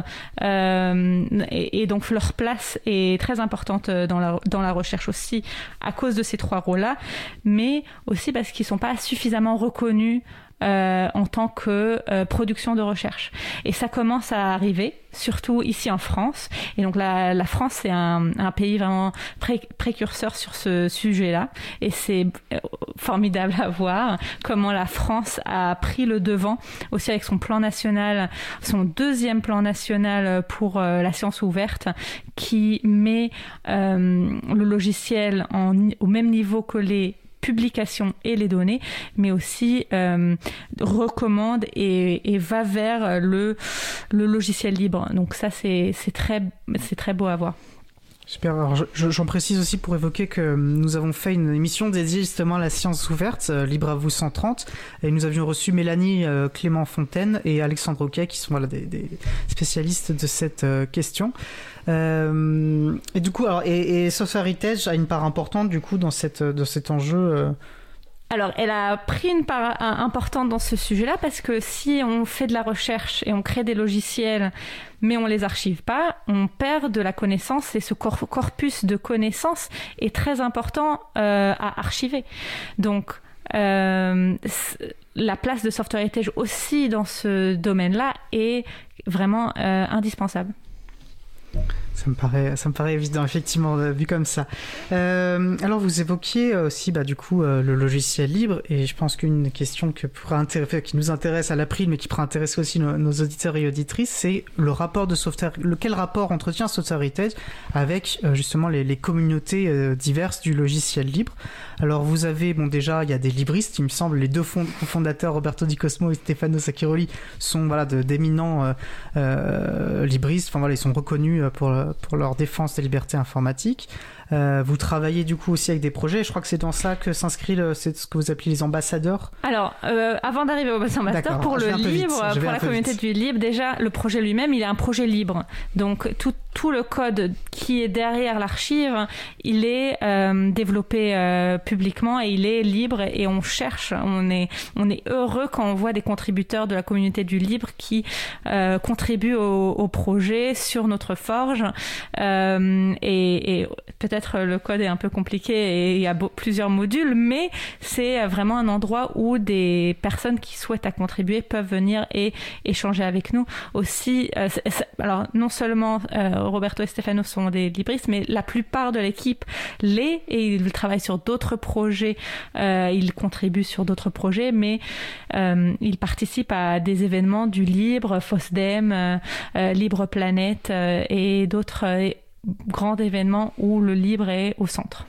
B: euh, et, et donc leur place est très importante dans la, dans la recherche aussi à cause de ces trois rôles-là, mais aussi parce qu'ils ne sont pas suffisamment reconnus Euh, en tant que euh, production de recherche. Et ça commence à arriver, surtout ici en France. Et donc la, la France, c'est un, un pays vraiment pré- précurseur sur ce sujet-là. Et c'est formidable à voir comment la France a pris le devant, aussi avec son plan national, son deuxième plan national pour euh, la science ouverte, qui met euh, le logiciel en, au même niveau que les publication et les données, mais aussi euh, recommande et, et va vers le, le logiciel libre. Donc ça, c'est, c'est, très, c'est très beau à voir.
A: Super. Alors je, j'en précise aussi pour évoquer que nous avons fait une émission dédiée justement à la science ouverte, euh, Libre à vous cent trente, et nous avions reçu Mélanie euh, Clément Fontaine et Alexandre Auquet, qui sont voilà, des, des spécialistes de cette euh, question. Euh, et du coup, alors, et, et Software Heritage a une part importante du coup dans, cette, dans cet enjeu. Euh...
B: Alors, elle a pris une part importante dans ce sujet-là parce que si on fait de la recherche et on crée des logiciels, mais on les archive pas, on perd de la connaissance, et ce cor- corpus de connaissances est très important euh, à archiver. Donc, euh, la place de Software Heritage aussi dans ce domaine-là est vraiment euh, indispensable.
A: Ça me paraît, ça me paraît évident, effectivement, vu comme ça. Euh, alors, vous évoquiez aussi, bah, du coup, euh, le logiciel libre, et je pense qu'une question que pourra intéresser, qui nous intéresse à l'April, mais qui pourra intéresser aussi nos, nos auditeurs et auditrices, c'est le rapport de Software, lequel rapport entretient Software Heritage avec euh, justement les, les communautés euh, diverses du logiciel libre. Alors, vous avez, bon, déjà, il y a des libristes, il me semble, les deux fond- fondateurs, Roberto Di Cosmo et Stefano Zacchiroli, sont voilà de, d'éminents euh, euh, libristes. Enfin voilà, ils sont reconnus pour pour leur défense des libertés informatiques. Euh, vous travaillez du coup aussi avec des projets. Je crois que c'est dans ça que s'inscrit le, c'est ce que vous appelez les ambassadeurs.
B: Alors, euh, avant d'arriver aux ambassadeurs, pour le libre, pour la communauté vite. du libre, déjà, le projet lui-même, il est un projet libre. Donc, tout, tout le code qui est derrière l'archive, il est euh, développé euh, publiquement et il est libre, et on cherche, on est, on est heureux quand on voit des contributeurs de la communauté du libre qui euh, contribuent au, au projet sur notre forge euh, et, et peut-être le code est un peu compliqué et il y a beau, plusieurs modules, mais c'est vraiment un endroit où des personnes qui souhaitent à contribuer peuvent venir et échanger avec nous aussi. Euh, c'est, c'est, alors non seulement euh, Roberto et Stefano sont des libristes, mais la plupart de l'équipe l'est et ils travaillent sur d'autres projets, euh, ils contribuent sur d'autres projets, mais euh, ils participent à des événements du Libre, FOSDEM, euh, euh, Libre Planète euh, et d'autres euh, grands événements où le libre est au centre.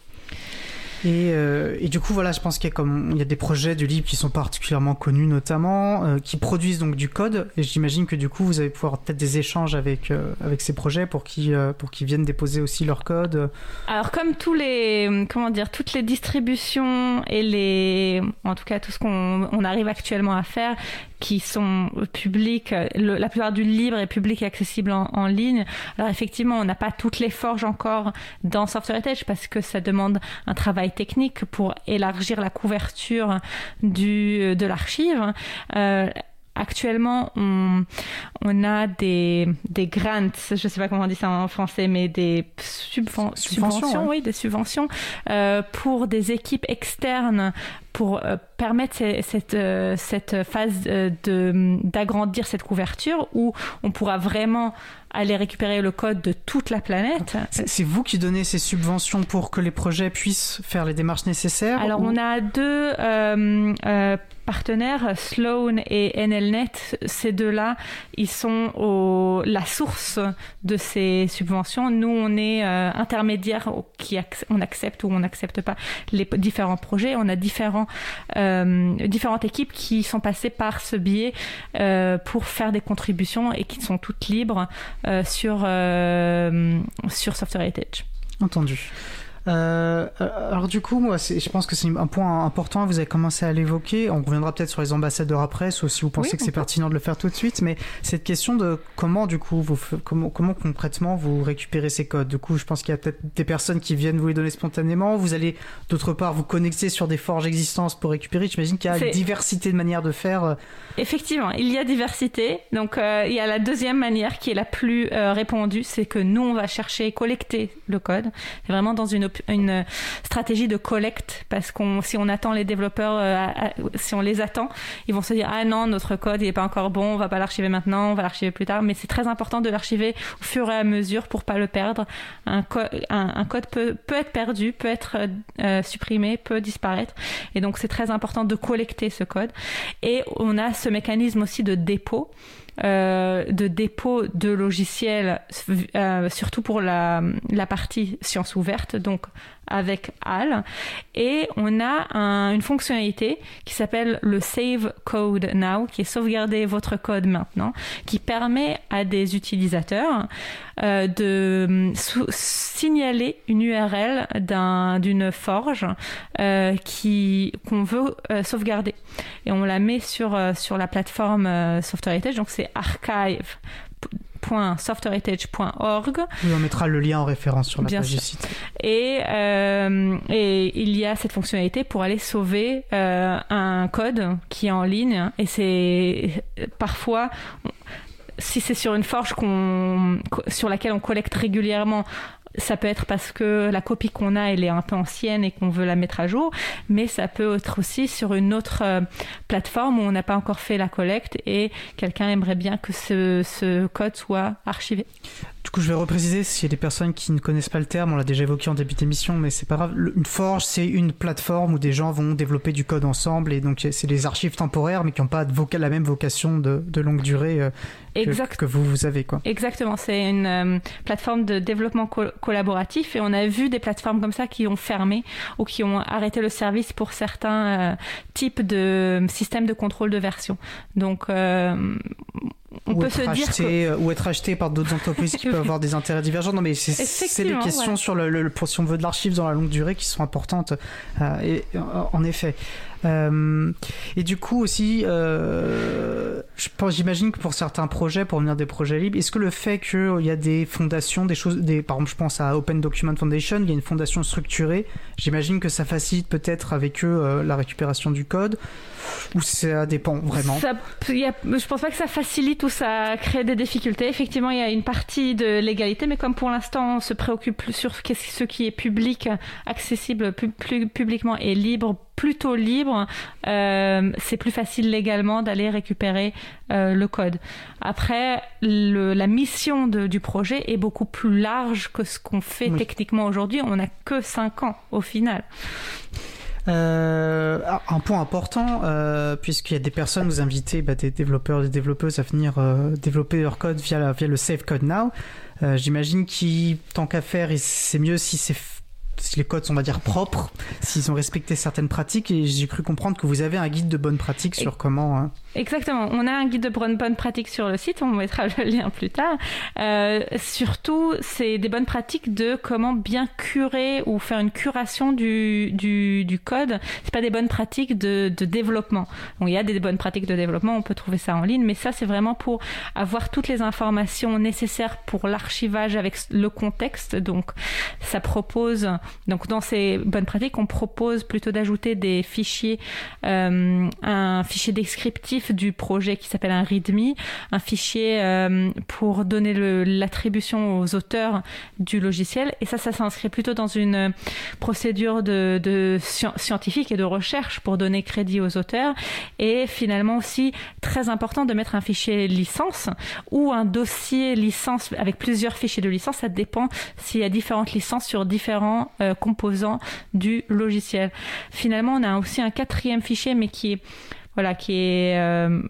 A: Et, euh, et du coup, voilà, je pense qu'il y a, comme, il y a des projets du libre qui sont particulièrement connus, notamment, euh, qui produisent donc du code. Et j'imagine que du coup, vous allez pouvoir peut-être des échanges avec, euh, avec ces projets pour qu'ils, euh, pour qu'ils viennent déposer aussi leur code.
B: Alors, comme tous les, comment dire, toutes les distributions et les, en tout cas, tout ce qu'on on arrive actuellement à faire, qui sont publics, le, la plupart du libre est public et accessible en, en ligne. Alors effectivement, on n'a pas toutes les forges encore dans Software Heritage parce que ça demande un travail technique pour élargir la couverture du, de l'archive. Euh, Actuellement, on, on a des, des grants, je ne sais pas comment on dit ça en français, mais des subven- subventions, subventions, ouais. oui, des subventions euh, pour des équipes externes pour euh, permettre c- cette, euh, cette phase euh, de, d'agrandir cette couverture où on pourra vraiment aller récupérer le code de toute la planète.
A: C'est, c'est vous qui donnez ces subventions pour que les projets puissent faire les démarches nécessaires?
B: Alors, ou... on a deux euh, euh, partenaires, Sloan et N L Net. Ces deux-là, ils sont au, la source de ces subventions. Nous, on est euh, intermédiaire, qui ac- on accepte ou on n'accepte pas les différents projets. On a différents, euh, différentes équipes qui sont passées par ce biais euh, pour faire des contributions et qui sont toutes libres Euh, sur, euh, sur Software Heritage.
A: Entendu. Euh, alors du coup, moi, c'est, je pense que c'est un point important, vous avez commencé à l'évoquer, on reviendra peut-être sur les ambassadeurs après, sauf si vous pensez oui, que c'est peut. pertinent de le faire tout de suite, mais cette question de comment du coup, vous, comment, comment concrètement vous récupérez ces codes. Du coup, je pense qu'il y a peut-être des personnes qui viennent vous les donner spontanément, vous allez d'autre part vous connecter sur des forges existantes pour récupérer, j'imagine qu'il y a c'est... une diversité de manières de faire.
B: Effectivement, il y a diversité, donc euh, il y a la deuxième manière qui est la plus euh, répandue, c'est que nous on va chercher et collecter le code, c'est vraiment dans une une stratégie de collecte parce qu'on si on attend les développeurs euh, à, si on les attend ils vont se dire ah non notre code il est pas encore bon, on va pas l'archiver maintenant, on va l'archiver plus tard, mais c'est très important de l'archiver au fur et à mesure pour pas le perdre. Un, co- un, un code peut, peut être perdu, peut être euh, supprimé, peut disparaître et donc c'est très important de collecter ce code et on a ce mécanisme aussi de dépôt Euh, de dépôt de logiciels, euh, surtout pour la, la partie sciences ouvertes, donc avec A L. Et on a un, une fonctionnalité qui s'appelle le Save Code Now, qui est sauvegarder votre code maintenant, qui permet à des utilisateurs euh, de sou- signaler une U R L d'un, d'une forge euh, qui, qu'on veut euh, sauvegarder. Et on la met sur, euh, sur la plateforme euh, Software Heritage, donc c'est archive point software heritage point org.
A: On mettra le lien en référence sur la
B: Bien
A: page
B: sûr.
A: du site.
B: Et, euh, et il y a cette fonctionnalité pour aller sauver euh, un code qui est en ligne. Et c'est parfois, si c'est sur une forge qu'on, sur laquelle on collecte régulièrement, ça peut être parce que la copie qu'on a, elle est un peu ancienne et qu'on veut la mettre à jour, mais ça peut être aussi sur une autre euh, plateforme où on n'a pas encore fait la collecte et quelqu'un aimerait bien que ce, ce code soit archivé.
A: Du coup, je vais repréciser s'il y a des personnes qui ne connaissent pas le terme, on l'a déjà évoqué en début d'émission, mais c'est pas grave. Une forge, c'est une plateforme où des gens vont développer du code ensemble et donc c'est des archives temporaires mais qui n'ont pas de voca- la même vocation de, de longue durée euh, que, exact. que vous, vous avez, quoi.
B: Exactement, c'est une euh, plateforme de développement co- collaboratif et on a vu des plateformes comme ça qui ont fermé ou qui ont arrêté le service pour certains euh, types de systèmes de contrôle de version. Donc, euh, on
A: ou
B: peut se dire
A: acheté,
B: que...
A: ou être acheté par d'autres entreprises qui peuvent avoir des intérêts divergents. Non, mais c'est, c'est des questions ouais. sur le, le, pour si on veut de l'archive dans la longue durée qui sont importantes. Euh, et, en effet. Euh, et du coup aussi, euh, je pense, j'imagine que pour certains projets, pour venir des projets libres, est-ce que le fait qu'il y a des fondations, des choses, des, par exemple, je pense à Open Document Foundation, il y a une fondation structurée, j'imagine que ça facilite peut-être avec eux euh, la récupération du code, ou ça dépend vraiment?
B: Ça, y a, je pense pas que ça facilite ou ça crée des difficultés. Effectivement, il y a une partie de légalité, mais comme pour l'instant, on se préoccupe plus sur ce qui est public, accessible plus, plus publiquement et libre, plutôt libre, euh, c'est plus facile légalement d'aller récupérer euh, le code. Après, le, la mission de, du projet est beaucoup plus large que ce qu'on fait oui. techniquement aujourd'hui. On n'a que cinq ans au final.
A: Euh, un point important, euh, puisqu'il y a des personnes, vous invitez bah, des développeurs, des développeuses à venir euh, développer leur code via, la, via le Save Code Now. Euh, j'imagine qu'il, tant qu'à faire, c'est mieux si c'est si les codes sont, on va dire, propres, s'ils ont respecté certaines pratiques, et j'ai cru comprendre que vous avez un guide de bonnes pratiques sur comment... Hein...
B: Exactement, on a un guide de bonnes, bonnes pratiques sur le site, on mettra le lien plus tard. Euh, surtout, c'est des bonnes pratiques de comment bien curer ou faire une curation du, du, du code. C'est pas des bonnes pratiques de, de développement. Bon, il y a des bonnes pratiques de développement, on peut trouver ça en ligne, mais ça, c'est vraiment pour avoir toutes les informations nécessaires pour l'archivage avec le contexte. Donc, ça propose... Donc, dans ces bonnes pratiques, on propose plutôt d'ajouter des fichiers, euh, un fichier descriptif du projet qui s'appelle un README, un fichier euh, pour donner le, l'attribution aux auteurs du logiciel. Et ça, ça s'inscrit plutôt dans une procédure de, de scientifique et de recherche pour donner crédit aux auteurs. Et finalement aussi, très important de mettre un fichier licence ou un dossier licence avec plusieurs fichiers de licence. Ça dépend s'il y a différentes licences sur différents euh, composants du logiciel. Finalement, on a aussi un quatrième fichier, mais qui est voilà, qui est euh,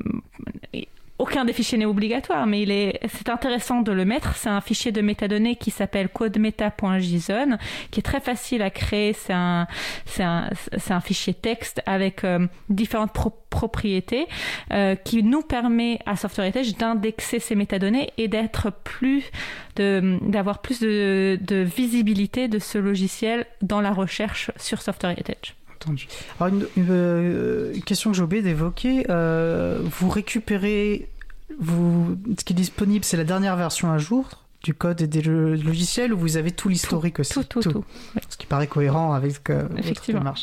B: aucun des fichiers n'est obligatoire, mais il est, c'est intéressant de le mettre. C'est un fichier de métadonnées qui s'appelle codemeta.json, qui est très facile à créer. C'est un, c'est un, c'est un fichier texte avec euh, différentes pro- propriétés euh, qui nous permet à Software Heritage d'indexer ces métadonnées et d'être plus, de, d'avoir plus de, de visibilité de ce logiciel dans la recherche sur Software Heritage.
A: Entendu. Alors une, une, euh, une question que j'ai oublié d'évoquer, euh, vous récupérez, vous, ce qui est disponible, c'est la dernière version à jour du code et des logiciels, ou vous avez tout l'historique
B: tout,
A: aussi
B: Tout, tout, tout. tout.
A: Oui. Ce qui paraît cohérent avec ce que votre démarche.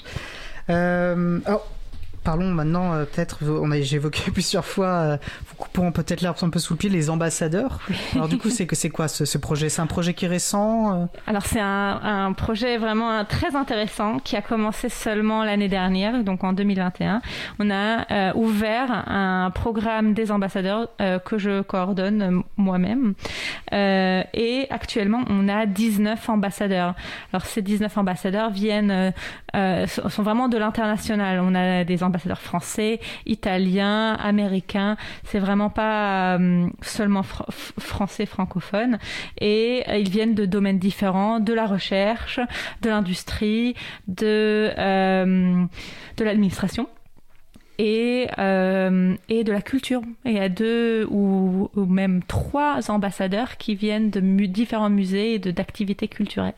A: Euh, alors, parlons maintenant, euh, peut-être, on a, j'ai évoqué plusieurs fois, euh, vous couperons peut-être l'herbe un peu sous le pied, les ambassadeurs. Oui. Alors du coup, c'est, c'est quoi ce, ce projet? C'est un projet qui est récent euh...
B: Alors c'est un, un projet vraiment très intéressant qui a commencé seulement l'année dernière, donc en deux mille vingt et un. On a euh, ouvert un programme des ambassadeurs euh, que je coordonne euh, moi-même. Euh, et actuellement, on a dix-neuf ambassadeurs. Alors ces dix-neuf ambassadeurs viennent, euh, euh, sont vraiment de l'international. On a des ambassadeurs ambassadeurs français, italiens, américains. C'est vraiment pas euh, seulement fr- français francophone. Et euh, ils viennent de domaines différents, de la recherche, de l'industrie, de euh, de l'administration. Et, euh, et de la culture. Et il y a deux ou, ou même trois ambassadeurs qui viennent de mu- différents musées et de, d'activités culturelles.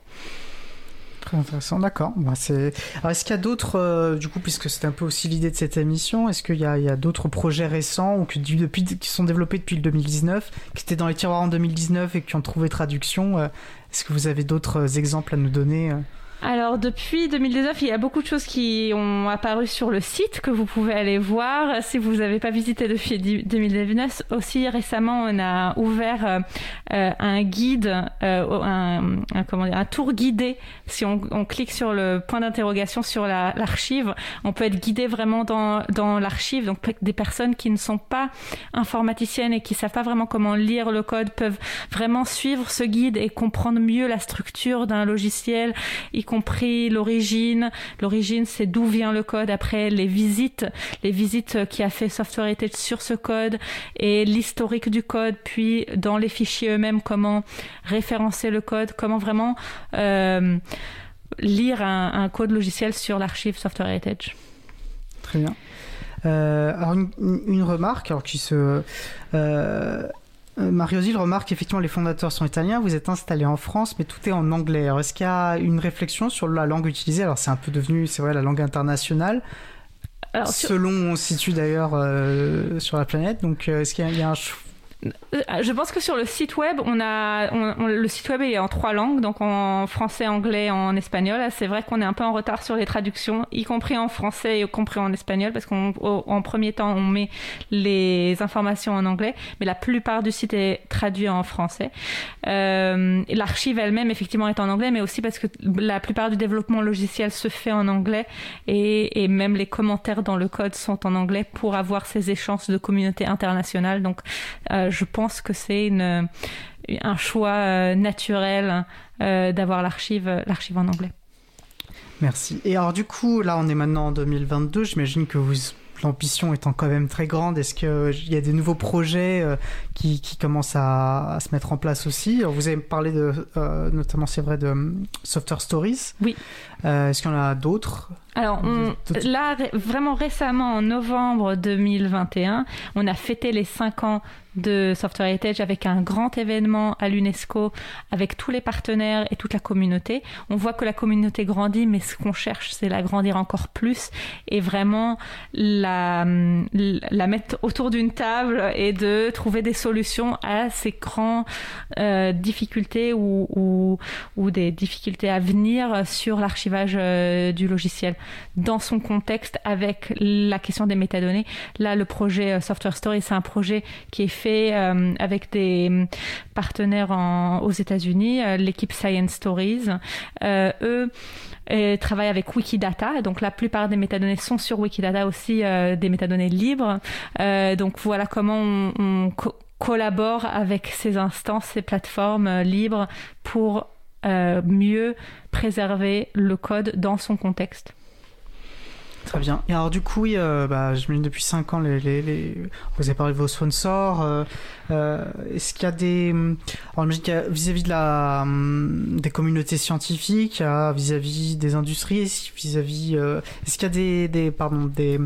A: Très intéressant, d'accord. Bah, c'est... Alors, est-ce qu'il y a d'autres, euh, du coup, puisque c'était un peu aussi l'idée de cette émission, est-ce qu'il y a, il y a d'autres projets récents ou que, depuis, qui sont développés depuis le deux mille dix-neuf, qui étaient dans les tiroirs en deux mille dix-neuf et qui ont trouvé traduction? euh, Est-ce que vous avez d'autres exemples à nous donner? euh
B: Alors, depuis deux mille dix-neuf, il y a beaucoup de choses qui ont apparu sur le site que vous pouvez aller voir. Si vous n'avez pas visité depuis deux mille dix-neuf, aussi récemment, on a ouvert euh, un guide, euh, un, un, comment dire, un tour guidé. Si on, on clique sur le point d'interrogation sur la, l'archive, on peut être guidé vraiment dans, dans l'archive. Donc, des personnes qui ne sont pas informaticiennes et qui ne savent pas vraiment comment lire le code peuvent vraiment suivre ce guide et comprendre mieux la structure d'un logiciel, y compris l'origine. L'origine, c'est d'où vient le code. Après, les visites, les visites qui a fait Software Heritage sur ce code et l'historique du code, puis dans les fichiers eux-mêmes, comment référencer le code, comment vraiment euh, lire un, un code logiciel sur l'archive Software Heritage.
A: Très bien. Euh, alors, une, une remarque, alors qui se... Euh, Mario Zil remarque qu'effectivement les fondateurs sont italiens, vous êtes installé en France, mais tout est en anglais. Alors, est-ce qu'il y a une réflexion sur la langue utilisée? Alors c'est un peu devenu, c'est vrai, la langue internationale.
B: Alors, sur...
A: selon où on se situe d'ailleurs euh, sur la planète. Donc, euh, est-ce qu'il y a, il y a un
B: Je pense que sur le site web, on a, on, on, le site web est en trois langues, donc en français, anglais, en espagnol. C'est vrai qu'on est un peu en retard sur les traductions, y compris en français et y compris en espagnol, parce qu'en premier temps, on met les informations en anglais, mais la plupart du site est traduit en français. Euh, l'archive elle-même, effectivement, est en anglais, mais aussi parce que la plupart du développement logiciel se fait en anglais et, et même les commentaires dans le code sont en anglais pour avoir ces échanges de communauté internationale. Donc, euh, je pense que c'est une, un choix euh, naturel euh, d'avoir l'archive, l'archive en anglais.
A: Merci. Et alors du coup, là on est maintenant en deux mille vingt-deux, j'imagine que vous, l'ambition étant quand même très grande, est-ce qu'il euh, y a des nouveaux projets euh, qui, qui commencent à, à se mettre en place aussi? Alors, vous avez parlé de, euh, notamment c'est vrai, de um, Software Stories.
B: Oui.
A: Euh, est-ce qu'il y en a d'autres?
B: Alors, on, là, vraiment récemment, en novembre deux mille vingt et un, on a fêté les cinq ans de Software Heritage avec un grand événement à l'UNESCO, avec tous les partenaires et toute la communauté. On voit que la communauté grandit, mais ce qu'on cherche, c'est la grandir encore plus et vraiment la, la mettre autour d'une table et de trouver des solutions à ces grandes euh, difficultés ou, ou, ou des difficultés à venir sur l'archivage euh, du logiciel. Dans son contexte, avec la question des métadonnées, là, le projet Software Story, c'est un projet qui est fait euh, avec des partenaires en, aux États-Unis, euh, l'équipe Science Stories. Euh, eux euh, travaillent avec Wikidata, donc la plupart des métadonnées sont sur Wikidata aussi, euh, des métadonnées libres. Euh, donc voilà comment on, on co- collabore avec ces instances, ces plateformes euh, libres pour euh, mieux préserver le code dans son contexte.
A: Très bien. Et alors du coup, oui, euh, bah, j'imagine depuis cinq ans, les, les, les... vous avez parlé de vos sponsors. Euh, euh, est-ce qu'il y a des... Alors j'imagine qu'il y a vis-à-vis de la, des communautés scientifiques, vis-à-vis des industries, vis-à-vis... Euh, est-ce qu'il y a des... des pardon, des...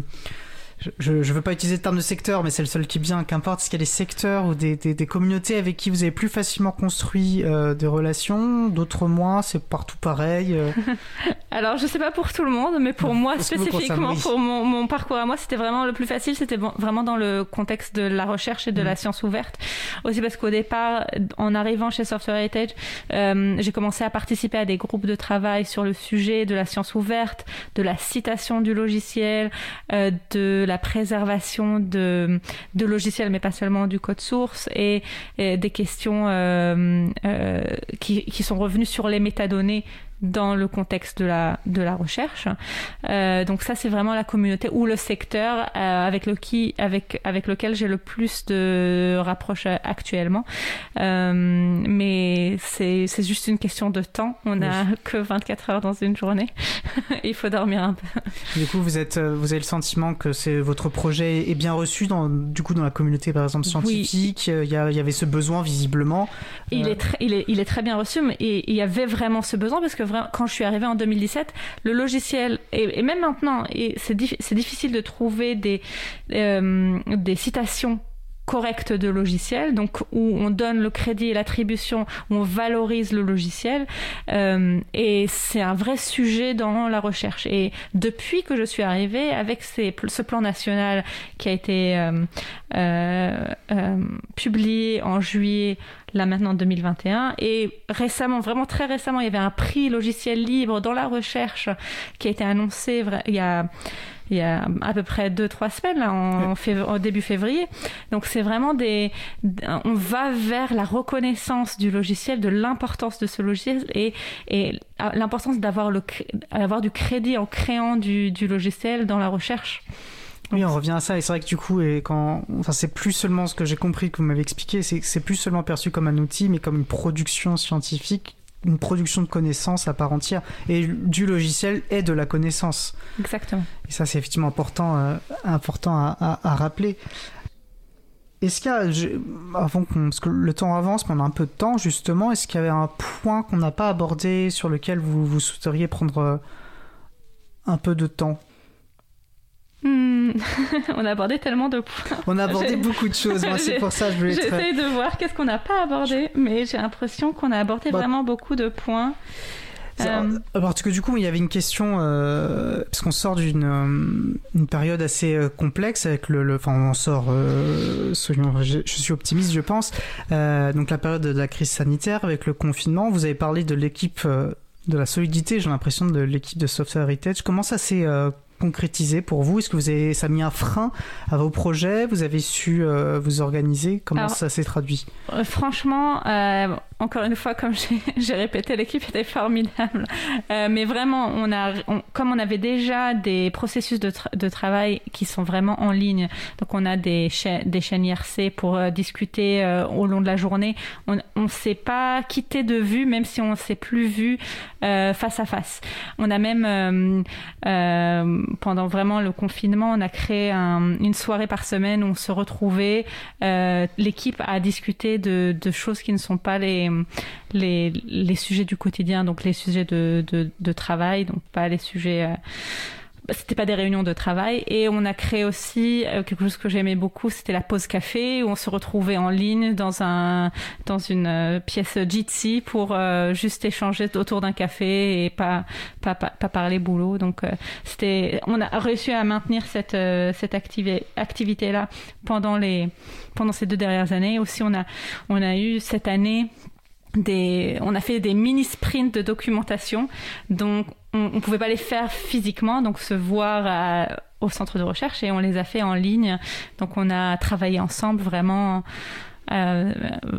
A: Je ne veux pas utiliser le terme de secteur, mais c'est le seul qui est bien, qu'importe. Est-ce qu'il y a des secteurs ou des, des, des communautés avec qui vous avez plus facilement construit euh, des relations, d'autres moins, c'est partout pareil euh...
B: Alors, je ne sais pas pour tout le monde, mais pour moi, spécifiquement, pour mon, mon parcours à moi, c'était vraiment le plus facile. C'était bon, vraiment dans le contexte de la recherche et de mmh. la science ouverte. Aussi parce qu'au départ, en arrivant chez Software Heritage, euh, j'ai commencé à participer à des groupes de travail sur le sujet de la science ouverte, de la citation du logiciel, euh, de la la préservation de, de logiciels, mais pas seulement du code source, et, et des questions euh, euh, qui, qui sont revenues sur les métadonnées dans le contexte de la, de la recherche. Euh, donc ça, c'est vraiment la communauté ou le secteur euh, avec, le qui, avec, avec lequel j'ai le plus de rapproches actuellement. Euh, mais c'est, c'est juste une question de temps. On n'a oui. que vingt-quatre heures dans une journée. Il faut dormir un peu.
A: Du coup, vous, êtes, vous avez le sentiment que c'est, votre projet est bien reçu dans, du coup, dans la communauté, par exemple, scientifique. Oui. Il y, a, il y avait ce besoin, visiblement.
B: Il, euh... est, très, il, est, il est très bien reçu, mais il, il y avait vraiment ce besoin parce que quand je suis arrivée en deux mille dix-sept, le logiciel, et, et même maintenant, et c'est, dif, c'est difficile de trouver des, euh, des citations correctes de logiciels, donc où on donne le crédit et l'attribution, où on valorise le logiciel, euh, et c'est un vrai sujet dans la recherche. Et depuis que je suis arrivée, avec ces, ce plan national qui a été euh, euh, euh, publié en juillet, là maintenant en deux mille vingt et un, et récemment, vraiment très récemment, il y avait un prix logiciel libre dans la recherche qui a été annoncé il y a il y a à peu près deux trois semaines là, en, fév- en début février. Donc c'est vraiment des on va vers la reconnaissance du logiciel, de l'importance de ce logiciel et et l'importance d'avoir le avoir du crédit en créant du du logiciel dans la recherche.
A: Oui, on revient à ça, et c'est vrai que du coup, et quand, enfin, c'est plus seulement ce que j'ai compris que vous m'avez expliqué, c'est que c'est plus seulement perçu comme un outil, mais comme une production scientifique, une production de connaissances à part entière. Et du logiciel est de la connaissance.
B: Exactement.
A: Et ça, c'est effectivement important, euh, important à, à, à rappeler. Est-ce qu'il y a, je, avant qu'on, parce que le temps avance, mais on a un peu de temps justement, est-ce qu'il y avait un point qu'on n'a pas abordé sur lequel vous, vous souhaiteriez prendre euh, un peu de temps?
B: Hmm. On a abordé tellement de points.
A: On a abordé j'ai... beaucoup de choses. Moi, c'est pour ça que je voulais.
B: J'essaie
A: être...
B: de voir qu'est-ce qu'on n'a pas abordé, mais j'ai l'impression qu'on a abordé bah... vraiment beaucoup de points. Euh...
A: Parce que du coup, il y avait une question, euh, parce qu'on sort d'une euh, une période assez euh, complexe avec le, le, enfin, on en sort, euh, soyons, je, je suis optimiste, je pense. Euh, donc la période de la crise sanitaire avec le confinement. Vous avez parlé de l'équipe, euh, de la solidité, j'ai l'impression, de l'équipe de Software Heritage. Comment ça s'est euh, concrétisé pour vous? Est-ce que vous avez, ça a mis un frein à vos projets? Vous avez su euh, vous organiser? Comment Alors, ça s'est traduit?
B: euh, Franchement, euh, encore une fois, comme j'ai, j'ai répété, l'équipe était formidable. Euh, mais vraiment, on a, on, comme on avait déjà des processus de, tra- de travail qui sont vraiment en ligne, donc on a des, cha- des chaînes I R C pour euh, discuter euh, au long de la journée. On ne s'est pas quitté de vue, même si on ne s'est plus vu euh, face à face. On a même... Euh, euh, pendant vraiment le confinement, on a créé un, une soirée par semaine où on se retrouvait. Euh, l'équipe a discuté de, de choses qui ne sont pas les, les, les sujets du quotidien, donc les sujets de, de, de travail, donc pas les sujets... Euh, c'était pas des réunions de travail. Et on a créé aussi euh, quelque chose que j'aimais beaucoup, c'était la pause café, où on se retrouvait en ligne dans un dans une euh, pièce Jitsi pour euh, juste échanger autour d'un café et pas pas pas, pas parler boulot. Donc euh, c'était, on a réussi à maintenir cette euh, cette activi- activité là pendant les pendant ces deux dernières années. Aussi, on a on a eu cette année des, on a fait des mini sprints de documentation, donc on ne pouvait pas les faire physiquement, donc se voir à, au centre de recherche, et on les a fait en ligne. Donc on a travaillé ensemble vraiment euh,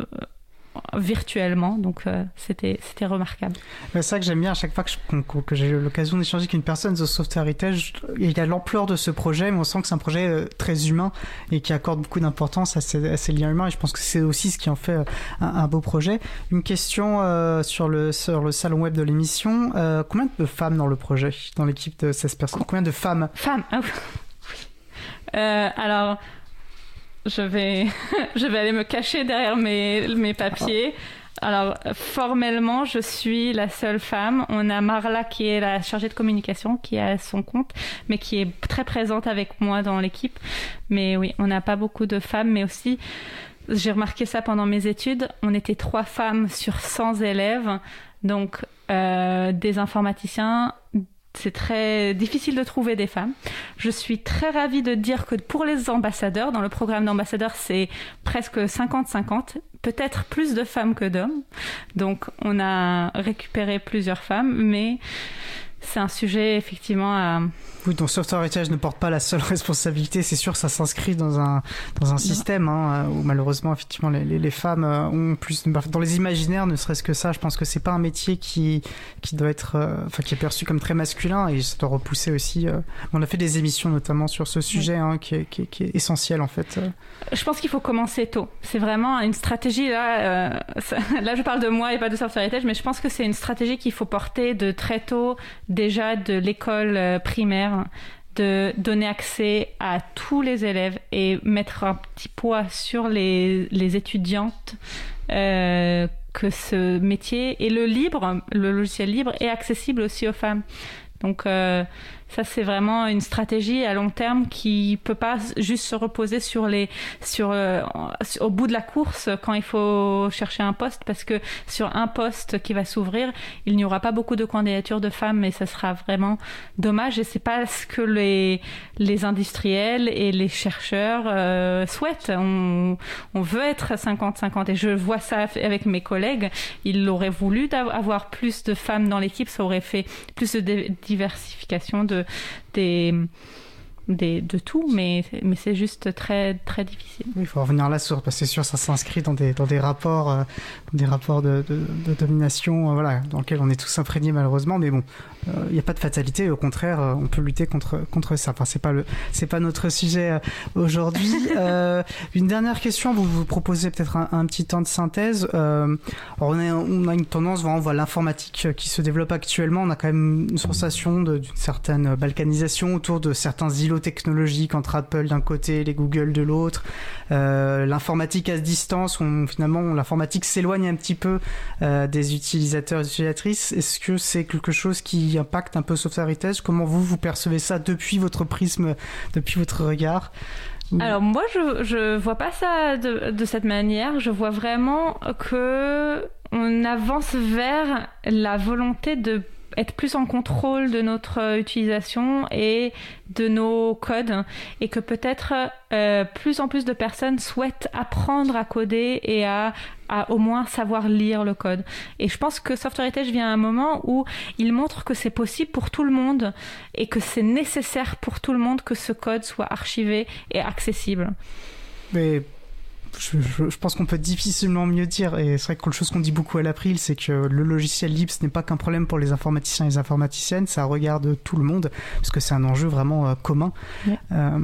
B: virtuellement, donc euh, c'était, c'était remarquable.
A: C'est ça que j'aime bien à chaque fois que, je, que, que j'ai l'occasion d'échanger avec une personne de Software Heritage. Il y a l'ampleur de ce projet, mais on sent que c'est un projet très humain et qui accorde beaucoup d'importance à ces, à ces liens humains, et je pense que c'est aussi ce qui en fait un, un beau projet. Une question euh, sur, le, sur le salon web de l'émission. Euh, combien de femmes dans le projet, dans l'équipe de seize personnes? Combien de femmes?
B: Femmes, ah oui. Euh, alors... Je vais, je vais aller me cacher derrière mes, mes papiers. Alors, formellement, je suis la seule femme. On a Marla qui est la chargée de communication, qui a son compte, mais qui est très présente avec moi dans l'équipe. Mais oui, on n'a pas beaucoup de femmes, mais aussi, j'ai remarqué ça pendant mes études, on était trois femmes sur cent élèves. Donc, euh, des informaticiens... C'est très difficile de trouver des femmes. Je suis très ravie de dire que pour les ambassadeurs, dans le programme d'ambassadeurs, c'est presque cinquante cinquante, peut-être plus de femmes que d'hommes. Donc, on a récupéré plusieurs femmes, mais c'est un sujet effectivement à...
A: Oui, donc Software Heritage ne porte pas la seule responsabilité, c'est sûr, ça s'inscrit dans un dans un système hein, où malheureusement effectivement les, les, les femmes ont plus dans les imaginaires, ne serait-ce que ça. Je pense que c'est pas un métier qui qui doit être euh, enfin qui est perçu comme très masculin, et ça doit repousser aussi. Euh, on a fait des émissions notamment sur ce sujet hein, qui, est, qui, est, qui est essentiel en fait.
B: Je pense qu'il faut commencer tôt. C'est vraiment une stratégie là. Euh, ça, là, je parle de moi et pas de Software Heritage, mais je pense que c'est une stratégie qu'il faut porter de très tôt, déjà de l'école euh, primaire, de donner accès à tous les élèves et mettre un petit poids sur les, les étudiantes euh, que ce métier et le libre, le logiciel libre est accessible aussi aux femmes. Donc euh, ça, c'est vraiment une stratégie à long terme qui peut pas juste se reposer sur les, sur, euh, au bout de la course quand il faut chercher un poste, parce que sur un poste qui va s'ouvrir, il n'y aura pas beaucoup de candidatures de femmes, et ça sera vraiment dommage. Et c'est pas ce que les, les industriels et les chercheurs euh, souhaitent. On, on veut être cinquante cinquante, et je vois ça avec mes collègues. Ils auraient voulu avoir plus de femmes dans l'équipe, ça aurait fait plus de diversification de Des, des, de tout, mais, mais c'est juste très, très difficile.
A: Oui, il faut revenir là sur, parce que c'est sûr, ça s'inscrit dans des, dans des rapports, euh, dans des rapports de, de, de domination, euh, voilà, dans lesquels on est tous imprégnés malheureusement, mais bon, il euh, n'y a pas de fatalité, au contraire, euh, on peut lutter contre, contre ça. Enfin, c'est pas le, c'est pas notre sujet euh, aujourd'hui. euh, une dernière question, vous vous proposez peut-être un, un petit temps de synthèse. Euh, alors on, est, on a une tendance, vraiment, on voit l'informatique qui se développe actuellement, on a quand même une sensation de, d'une certaine balkanisation autour de certains îlots technologiques entre Apple d'un côté et les Google de l'autre. Euh, l'informatique à distance, on, finalement, l'informatique s'éloigne un petit peu euh, des utilisateurs et des utilisatrices. Est-ce que c'est quelque chose qui impacte un peu Software Heritage? Comment vous, vous percevez ça depuis votre prisme, depuis votre regard?
B: Alors moi, je je vois pas ça de, de cette manière. Je vois vraiment que on avance vers la volonté de être plus en contrôle de notre utilisation et de nos codes, et que peut-être euh, plus en plus de personnes souhaitent apprendre à coder et à, à au moins savoir lire le code. Et je pense que Software Heritage vient à un moment où il montre que c'est possible pour tout le monde et que c'est nécessaire pour tout le monde que ce code soit archivé et accessible.
A: Mais Je, je, je pense qu'on peut difficilement mieux dire, et c'est vrai que la chose qu'on dit beaucoup à l'April, c'est que le logiciel libre, ce n'est pas qu'un problème pour les informaticiens et les informaticiennes, ça regarde tout le monde, parce que c'est un enjeu vraiment euh, commun. Ouais. Euh,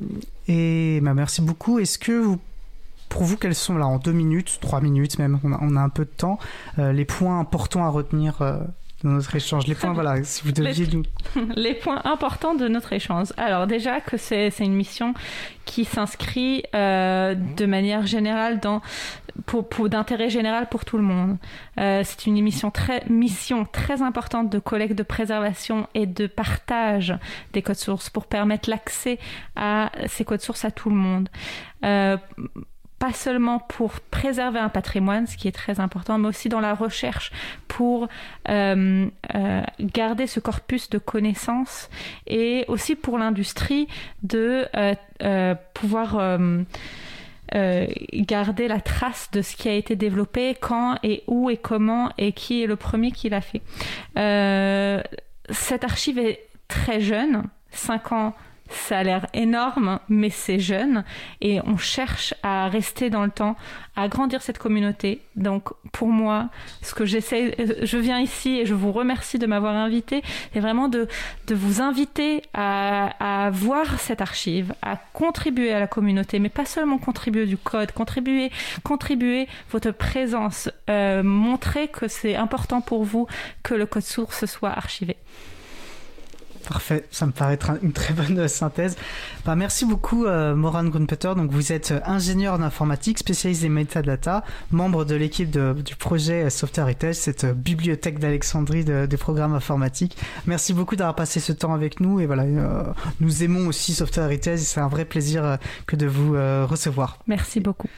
A: et bah, merci beaucoup. Est-ce que vous, pour vous, quels sont, là, en deux minutes, trois minutes même, on a, on a un peu de temps, euh, les points importants à retenir euh, dans notre échange, les points, voilà, si vous deviez
B: les,
A: nous...
B: les points importants de notre échange. Alors déjà que c'est, c'est une mission qui s'inscrit euh, de manière générale dans, pour, pour, d'intérêt général pour tout le monde. Euh, c'est une mission très, mission très importante de collecte, de préservation et de partage des codes sources pour permettre l'accès à ces codes sources à tout le monde. Euh, pas seulement pour préserver un patrimoine, ce qui est très important, mais aussi dans la recherche pour euh, euh, garder ce corpus de connaissances, et aussi pour l'industrie de euh, euh, pouvoir euh, euh, garder la trace de ce qui a été développé, quand et où et comment, et qui est le premier qui l'a fait. Euh, cette archive est très jeune, cinq ans. Ça a l'air énorme, mais c'est jeune, et on cherche à rester dans le temps, à agrandir cette communauté. Donc pour moi, ce que j'essaie, je viens ici et je vous remercie de m'avoir invité, c'est vraiment de, de vous inviter à, à voir cette archive, à contribuer à la communauté, mais pas seulement contribuer du code, contribuer, contribuer votre présence, euh, montrer que c'est important pour vous que le code source soit archivé.
A: Parfait, ça me paraît être une très bonne synthèse. Bah, merci beaucoup euh, Moran Grunpeter. Donc vous êtes ingénieur en informatique, spécialiste des metadata, membre de l'équipe de, du projet Software Heritage, cette bibliothèque d'Alexandrie de, des programmes informatiques. Merci beaucoup d'avoir passé ce temps avec nous, et voilà, euh, nous aimons aussi Software Heritage, et c'est un vrai plaisir euh, que de vous euh, recevoir.
B: Merci beaucoup.